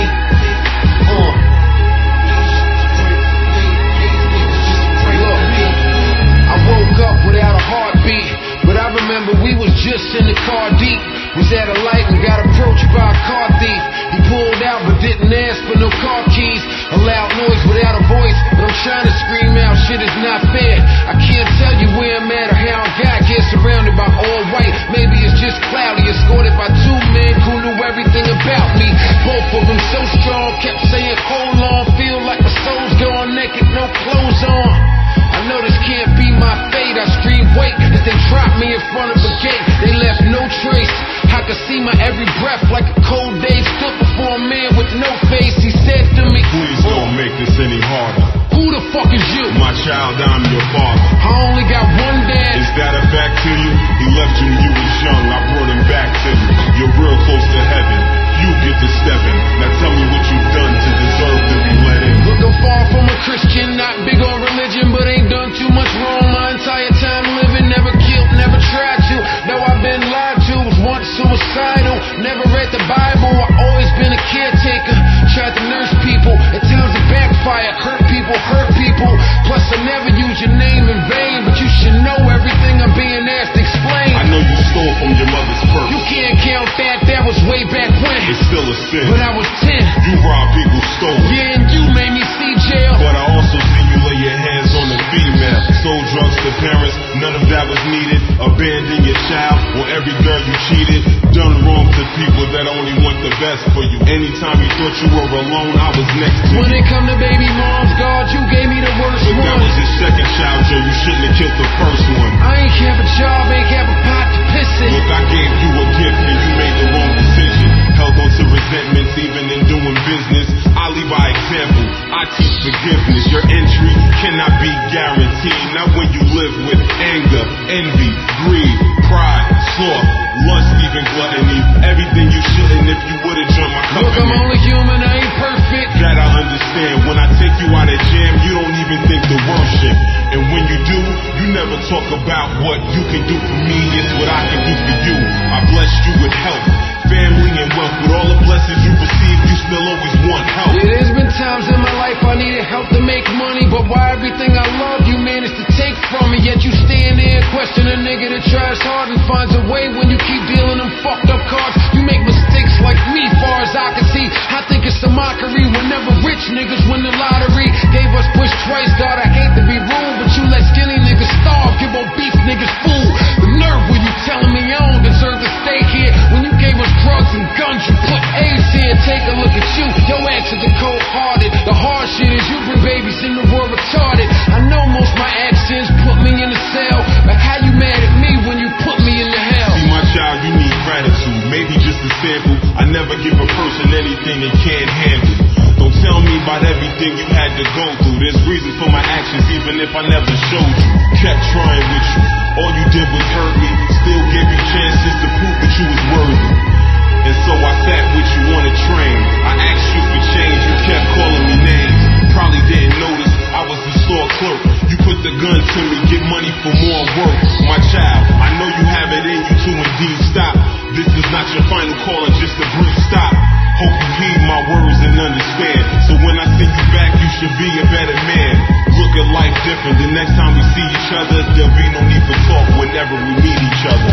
I woke up without a heartbeat, but I remember we was just in the car deep. Was at a light and got approached by a car thief. He pulled out but didn't ask for no car keys. A loud noise without a voice, but I'm trying to scream out, shit is not fair. I can't tell you where I'm at or how I got here, surrounded by all white. Maybe it's just cloudy, escorted by two men who knew everything about me. Both of them so strong, kept saying hold on, feel like my soul's going naked, no clothes on. I know this can't be my fate. I screamed wait as they dropped me in front of a gate. They left no trace. I could see my every breath like a cold day. Stood before a man with no face. He said to me, please don't make this any harder. Who the fuck is you? My child, I'm your father. I only got one dad. Is that a fact to you? He left you when you was young. I brought him back to you. You're real close to heaven. You get to stepping. Now tell me what you've done to deserve to be let in. Look, I'm far from a Christian, not big on religion, but ain't done too much wrong my entire time living. Never killed, never tried to. Though I've been lied to, was once suicidal. Never read the Bible, I always been a caretaker. Tried to nurse people, at times it backfired. Hurt people. Plus I never use your name in vain, but you should know everything I'm being asked to explain. I know you stole from your mother's purse. You can't count that was way back when. It's still a sin. But I was 10. You robbed people, stole. Yeah, and you made me see jail. But I also see you lay your hands on a female. Sold drugs to parents, none of that was needed. Abandon your child on every girl you cheated. Done wrong to people that only want the best for you. Anytime you thought you were alone, I was next to you. When it come to baby moms, God, you gave me the worst but one. That was your second child, Joe. You shouldn't have killed the first one. I ain't have a job, ain't have a pot to piss in. Look, I gave you a gift and you made the wrong decision. Held on to resentments even in doing business. I lead by example. I teach forgiveness. Your entry cannot be guaranteed. Not when you live with anger, envy, greed, pride, sloth, lust, even gluttony. Everything you shouldn't if you would've joined my company. Look, I'm only human, I ain't perfect. That I understand. When I take you out of jam, you don't even think to worship. And when you do, you never talk about what you can do for me. It's what I can do for you. I blessed you with health, family, and wealth. With all the blessings you receive, you still always want help. Yeah, there's been times in my life I needed help to make money, but why everything I love you managed to take from me? Yet you stand there and question a nigga that tries hard and finds a way when you keep dealing them fucked up cards. You make mistakes like me, far as I can see. I think it's a mockery whenever rich niggas win the lottery. Gave us push twice, God, I hate to be rude, but you let skinny niggas starve, give old beef niggas food. The nerve when you telling me I don't deserve to stay here. When you gave us drugs and guns, you put AIDS here. Take a look at you, your ass is the cold-hearted. The hard shit is you bring babies in the world retarded. I know most my actions put me in the cell, but how you mad at me when you put me in the hell? See, my child, you need gratitude, maybe just a sample. I never give a person anything they can't handle. Don't tell me about everything you had to go through. There's reason for my actions, even if I never showed you. Kept trying with you, all you did was hurt me. Still gave you chances to prove that you was worthy. And so I sat with you on a train. I asked you for change, you kept calling me names. Probably didn't notice I was the store clerk. You put the gun to me, get money for more work. My child, I know you have it in you to indeed stop. This is not your final call, or just a brief stop. Hope you heed my words and understand. So when I send you back, you should be a better man. Look at life different. The next time we see each other, there'll be no need for talk whenever we meet each other.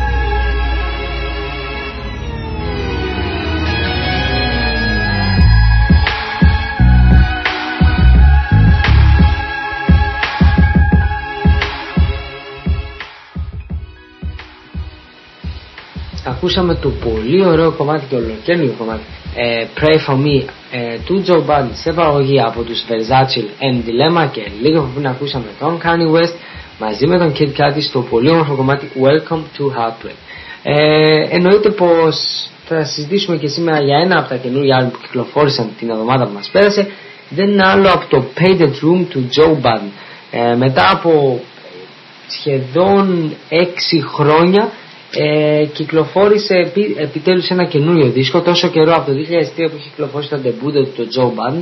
Ακούσαμε το πολύ ωραίο κομμάτι και ολοκαίνουργιο κομμάτι Pray For Me του Joe Budden σε παραγωγή από τους Versace and Dilemma, και λίγο πριν ακούσαμε τον Kanye West μαζί με τον Kid Cudi στο πολύ όμορφο κομμάτι Welcome to Heartbreak. Εννοείται πως θα συζητήσουμε και σήμερα για ένα από τα καινούργια άλμπου που κυκλοφόρησαν την εβδομάδα που μας πέρασε. Δεν είναι άλλο από το Painted Room του Joe Budden. Μετά από σχεδόν 6 χρόνια κυκλοφόρησε επιτέλους ένα καινούριο δίσκο, τόσο καιρό από το 2003 που κυκλοφόρησε το debut του το Joe Budden.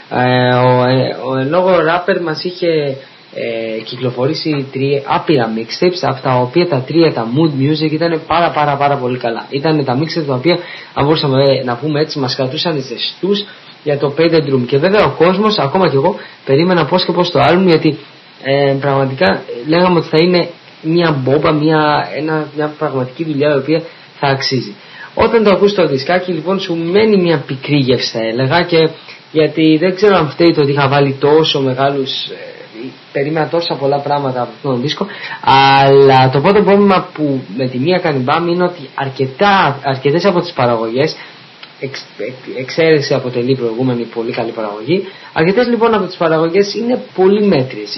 Ο λόγο rapper μας είχε κυκλοφορήσει άπειρα mixtapes, από τα οποία τα 3 τα mood music ήταν πάρα πολύ καλά. Ήταν τα mixtapes τα οποία, αν μπορούσαμε να πούμε έτσι, μας κρατούσαν ζεστούς για το Painted Room. Και βέβαια ο κόσμος, ακόμα και εγώ, περίμενα πώς και πώς το άλμπουμ, γιατί πραγματικά λέγαμε ότι θα είναι μια μπόμπα, μια πραγματική δουλειά η οποία θα αξίζει. Όταν το ακούς το δισκάκι, λοιπόν, σου μένει μια πικρή γεύση, θα έλεγα, και γιατί δεν ξέρω αν φταίει το ότι είχα βάλει τόσο μεγάλους, περίμενα τόσα πολλά πράγματα από αυτόν τον δίσκο, αλλά το πρώτο πρόβλημα που με τη μία κάνει μπάμ είναι ότι αρκετές από τις παραγωγές, εξαίρεση αποτελεί η προηγούμενη πολύ καλή παραγωγή, αρκετές λοιπόν από τις παραγωγές είναι πολύ μέτριες.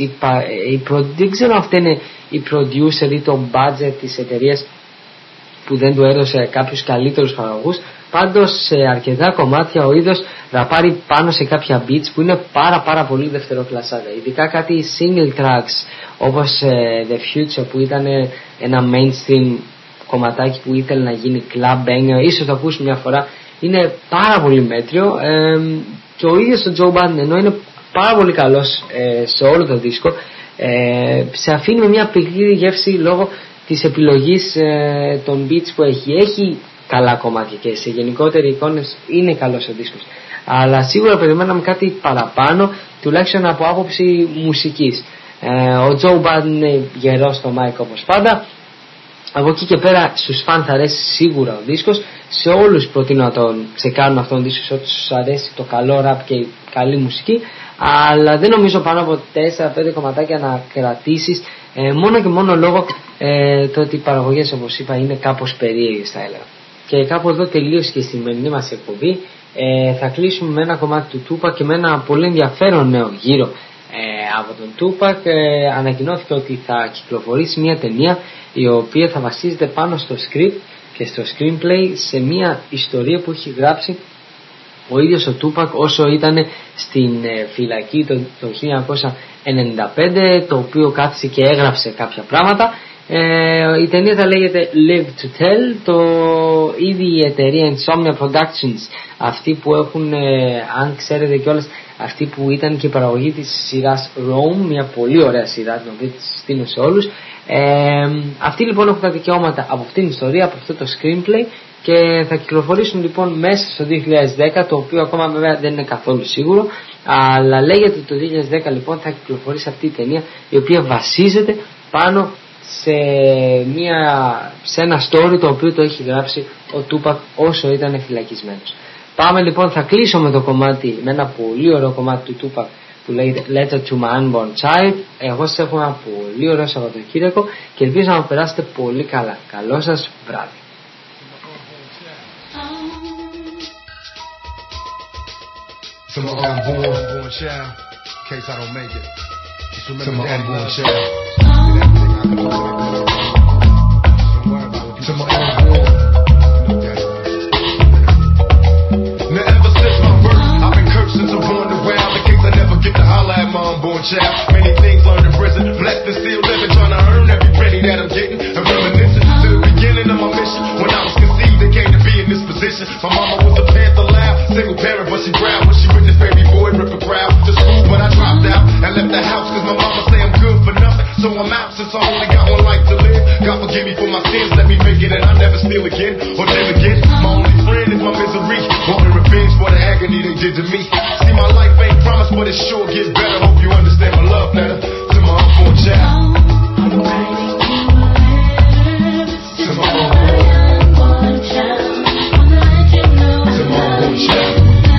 Δεν ξέρω αν αυτά είναι η producer ή το budget της εταιρείας που δεν του έδωσε κάποιους καλύτερους παραγωγούς. Πάντως σε αρκετά κομμάτια ο ίδιος ραπάρει πάνω σε κάποια beats που είναι πάρα πολύ δευτεροκλασσάτα. Ειδικά κάτι single tracks όπως The Future που ήταν ένα mainstream κομματάκι που ήθελε να γίνει club banger, ίσως το ακούσει μια φορά, είναι πάρα πολύ μέτριο. Και ο ίδιος ο Joe Budden, ενώ είναι πάρα πολύ καλός σε όλο το δίσκο, σε αφήνει με μια πικρή γεύση λόγω της επιλογής των beats που έχει. Έχει καλά κομμάτια και σε γενικότερη εικόνες είναι καλός ο δίσκος, αλλά σίγουρα περιμέναμε κάτι παραπάνω, τουλάχιστον από άποψη μουσικής. Ο Joe Budden είναι γερός στο mic όπως πάντα. Από εκεί και πέρα στους φαν θα αρέσει σίγουρα ο δίσκος. Σε όλους προτείνω να τον ξεκάνουν αυτόν τον δίσκο, ότι τους αρέσει το καλό rap και η καλή μουσική, αλλά δεν νομίζω πάνω από 4-5 κομματάκια να κρατήσεις, μόνο και μόνο λόγω το ότι οι παραγωγές, όπως είπα, είναι κάπως περίεργες, θα έλεγα. Και κάπου εδώ τελείωσε και η σημερινή μας εκπομπή. Θα κλείσουμε με ένα κομμάτι του Tupac και με ένα πολύ ενδιαφέρον νέο γύρο από τον Tupac. Ανακοινώθηκε ότι θα κυκλοφορήσει μια ταινία η οποία θα βασίζεται πάνω στο script και στο screenplay, σε μια ιστορία που έχει γράψει ο ίδιος ο Tupac όσο ήταν στην φυλακή το 1995, το οποίο κάθισε και έγραψε κάποια πράγματα. Η ταινία θα λέγεται Live to Tell. Ήδη η εταιρεία Insomnia Productions, αυτοί που έχουν, αν ξέρετε κιόλας, αυτοί που ήταν και η παραγωγή της σειράς Rome, μια πολύ ωραία σειρά την οποία τη συστήνω σε όλους, αυτοί λοιπόν έχουν τα δικαιώματα από αυτήν την ιστορία, από αυτό το screenplay, και θα κυκλοφορήσουν λοιπόν μέσα στο 2010, το οποίο ακόμα βέβαια δεν είναι καθόλου σίγουρο, αλλά λέγεται ότι το 2010 λοιπόν θα κυκλοφορήσει αυτή η ταινία, η οποία βασίζεται πάνω σε ένα story το οποίο το έχει γράψει ο Tupac όσο ήταν φυλακισμένος. Πάμε λοιπόν, θα κλείσω με το κομμάτι, με ένα πολύ ωραίο κομμάτι του Tupac που λέγεται Letter to my unborn child. Εγώ σας έχω ένα πολύ ωραίο Σαββατοκύριακο και ελπίζω να περάσετε πολύ καλά. Καλό σας βράδυ. To my unborn child, in case I don't make it. Just remember my unborn child. To my unborn. Now ever since my birth, I've been cursed since I'm born around. In case I never get to holler at my unborn child. Many things learned in prison, blessed and still living, trying to earn every penny that I'm getting. And reminiscing to the beginning of my mission. When I was conceived, they came to be in this position. My mama was a panther loud, single parent, but she growled when she witnessed baby boy rip a crowd to school. But I dropped out and left the house cause my mama say I'm good for nothing. So I'm out since I only got one life to live. God forgive me for my sins, let me make it and I never steal again or live again. My only friend is my misery, wanting revenge for the agony they did to me. See, my life ain't promised, but it sure gets better. Hope you understand my love letter to my unborn child. To my unborn child. To my unborn child.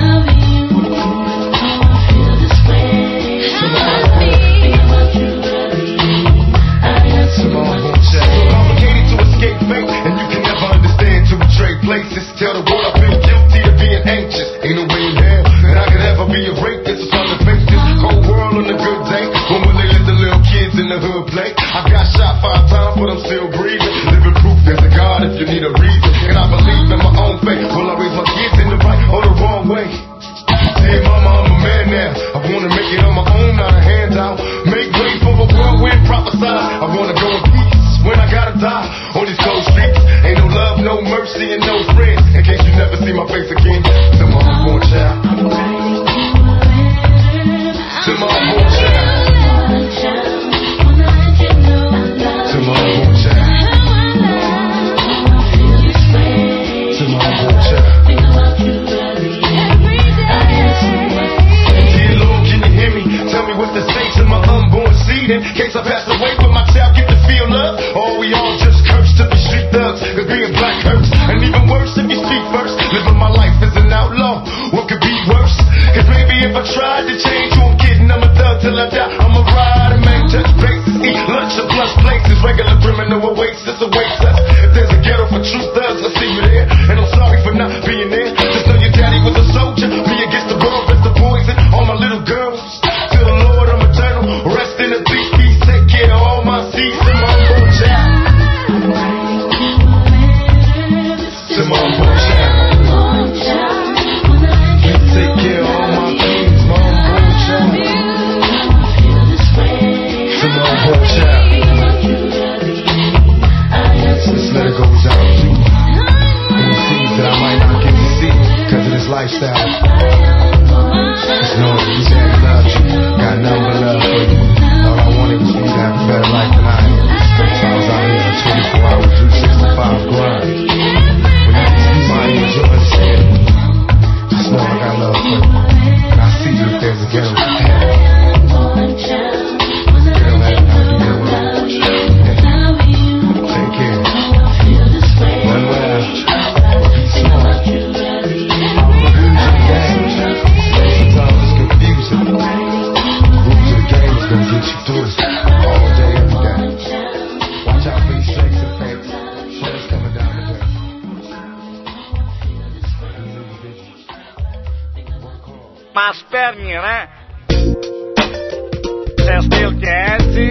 Places. Tell the world I've been guilty of being anxious. Ain't no way in hell that I could ever be a rapist. It's on the faces. Cold world on a good day. When will they let the little kids in the hood play? I got shot 5 times, but I'm still breathing. Living proof there's a God if you need a reason. And I believe in my own faith. Will I raise my kids in the right or the wrong way? Hey mama, I'm a man now. I wanna make it on my own, not a handout. Make way for a whirlwind, prophesize. I wanna go in peace when I gotta die on these cold streets. Ain't no love, no mercy, and no friends. In case you never see my face again, to my unborn child. To my unborn child. To my unborn child. To my unborn child. Dear Lord, can you hear me? Tell me what to say to my unborn seed. In case I pass away, will my child get to feel love? Or we all just cursed to be street thugs? Cause being black hurts. And even worse if you speak first. Living my life as an outlaw. What could be worse? Cause maybe if I tried to change who I'm kidding, I'm a thug till I die. I'ma ride and make touch bases. Eat lunch at plus places. Regular criminal oasis awaits us. If there's a ghetto for true thugs, I'll see you there. And I'm sorry for not being there. Just know your daddy was a soldier. Me against the world, rest the poison. All my little girls. To the Lord, I'm eternal. Rest in the peace, peace. Take care of all my seeds. To my unborn child. To my unborn child. Take care of all my kids, my unborn child. To my unborn child. This letter goes out to you. And the seeds that I might not get to see because of this lifestyle. Just know that you daddy loves you. Got nothing but love for you. All I wanted was for you to have a better life than I am. So I was out here for 24 hours, 365 grind. When you might enjoy the skin. Just know I got love for you. And I see you if there's a ghetto for heaven. Ghetto heaven, I'll be there with you. Take care. Run well. Be smart. Sometimes it's confusing. Rules of the game is gonna get you through all day, every day. Watch out for these snakes and fakes. Shit's coming down the way. Μας παίρνει ρε. Σε στυλ και έτσι.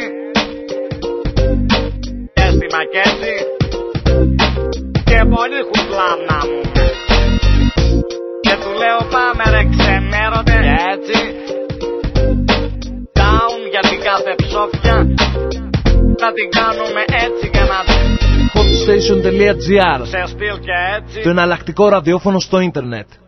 Και στη Μακέτσι. Και πολύ χουκλάμνα μου. Και του λέω πάμε ρε ξενέρωτε. Και έτσι. Down για την κάθε ψόφια. Θα την κάνουμε έτσι και να την. Hotstation.gr. Σε στυλ και έτσι. Το εναλλακτικό ραδιόφωνο στο ίντερνετ.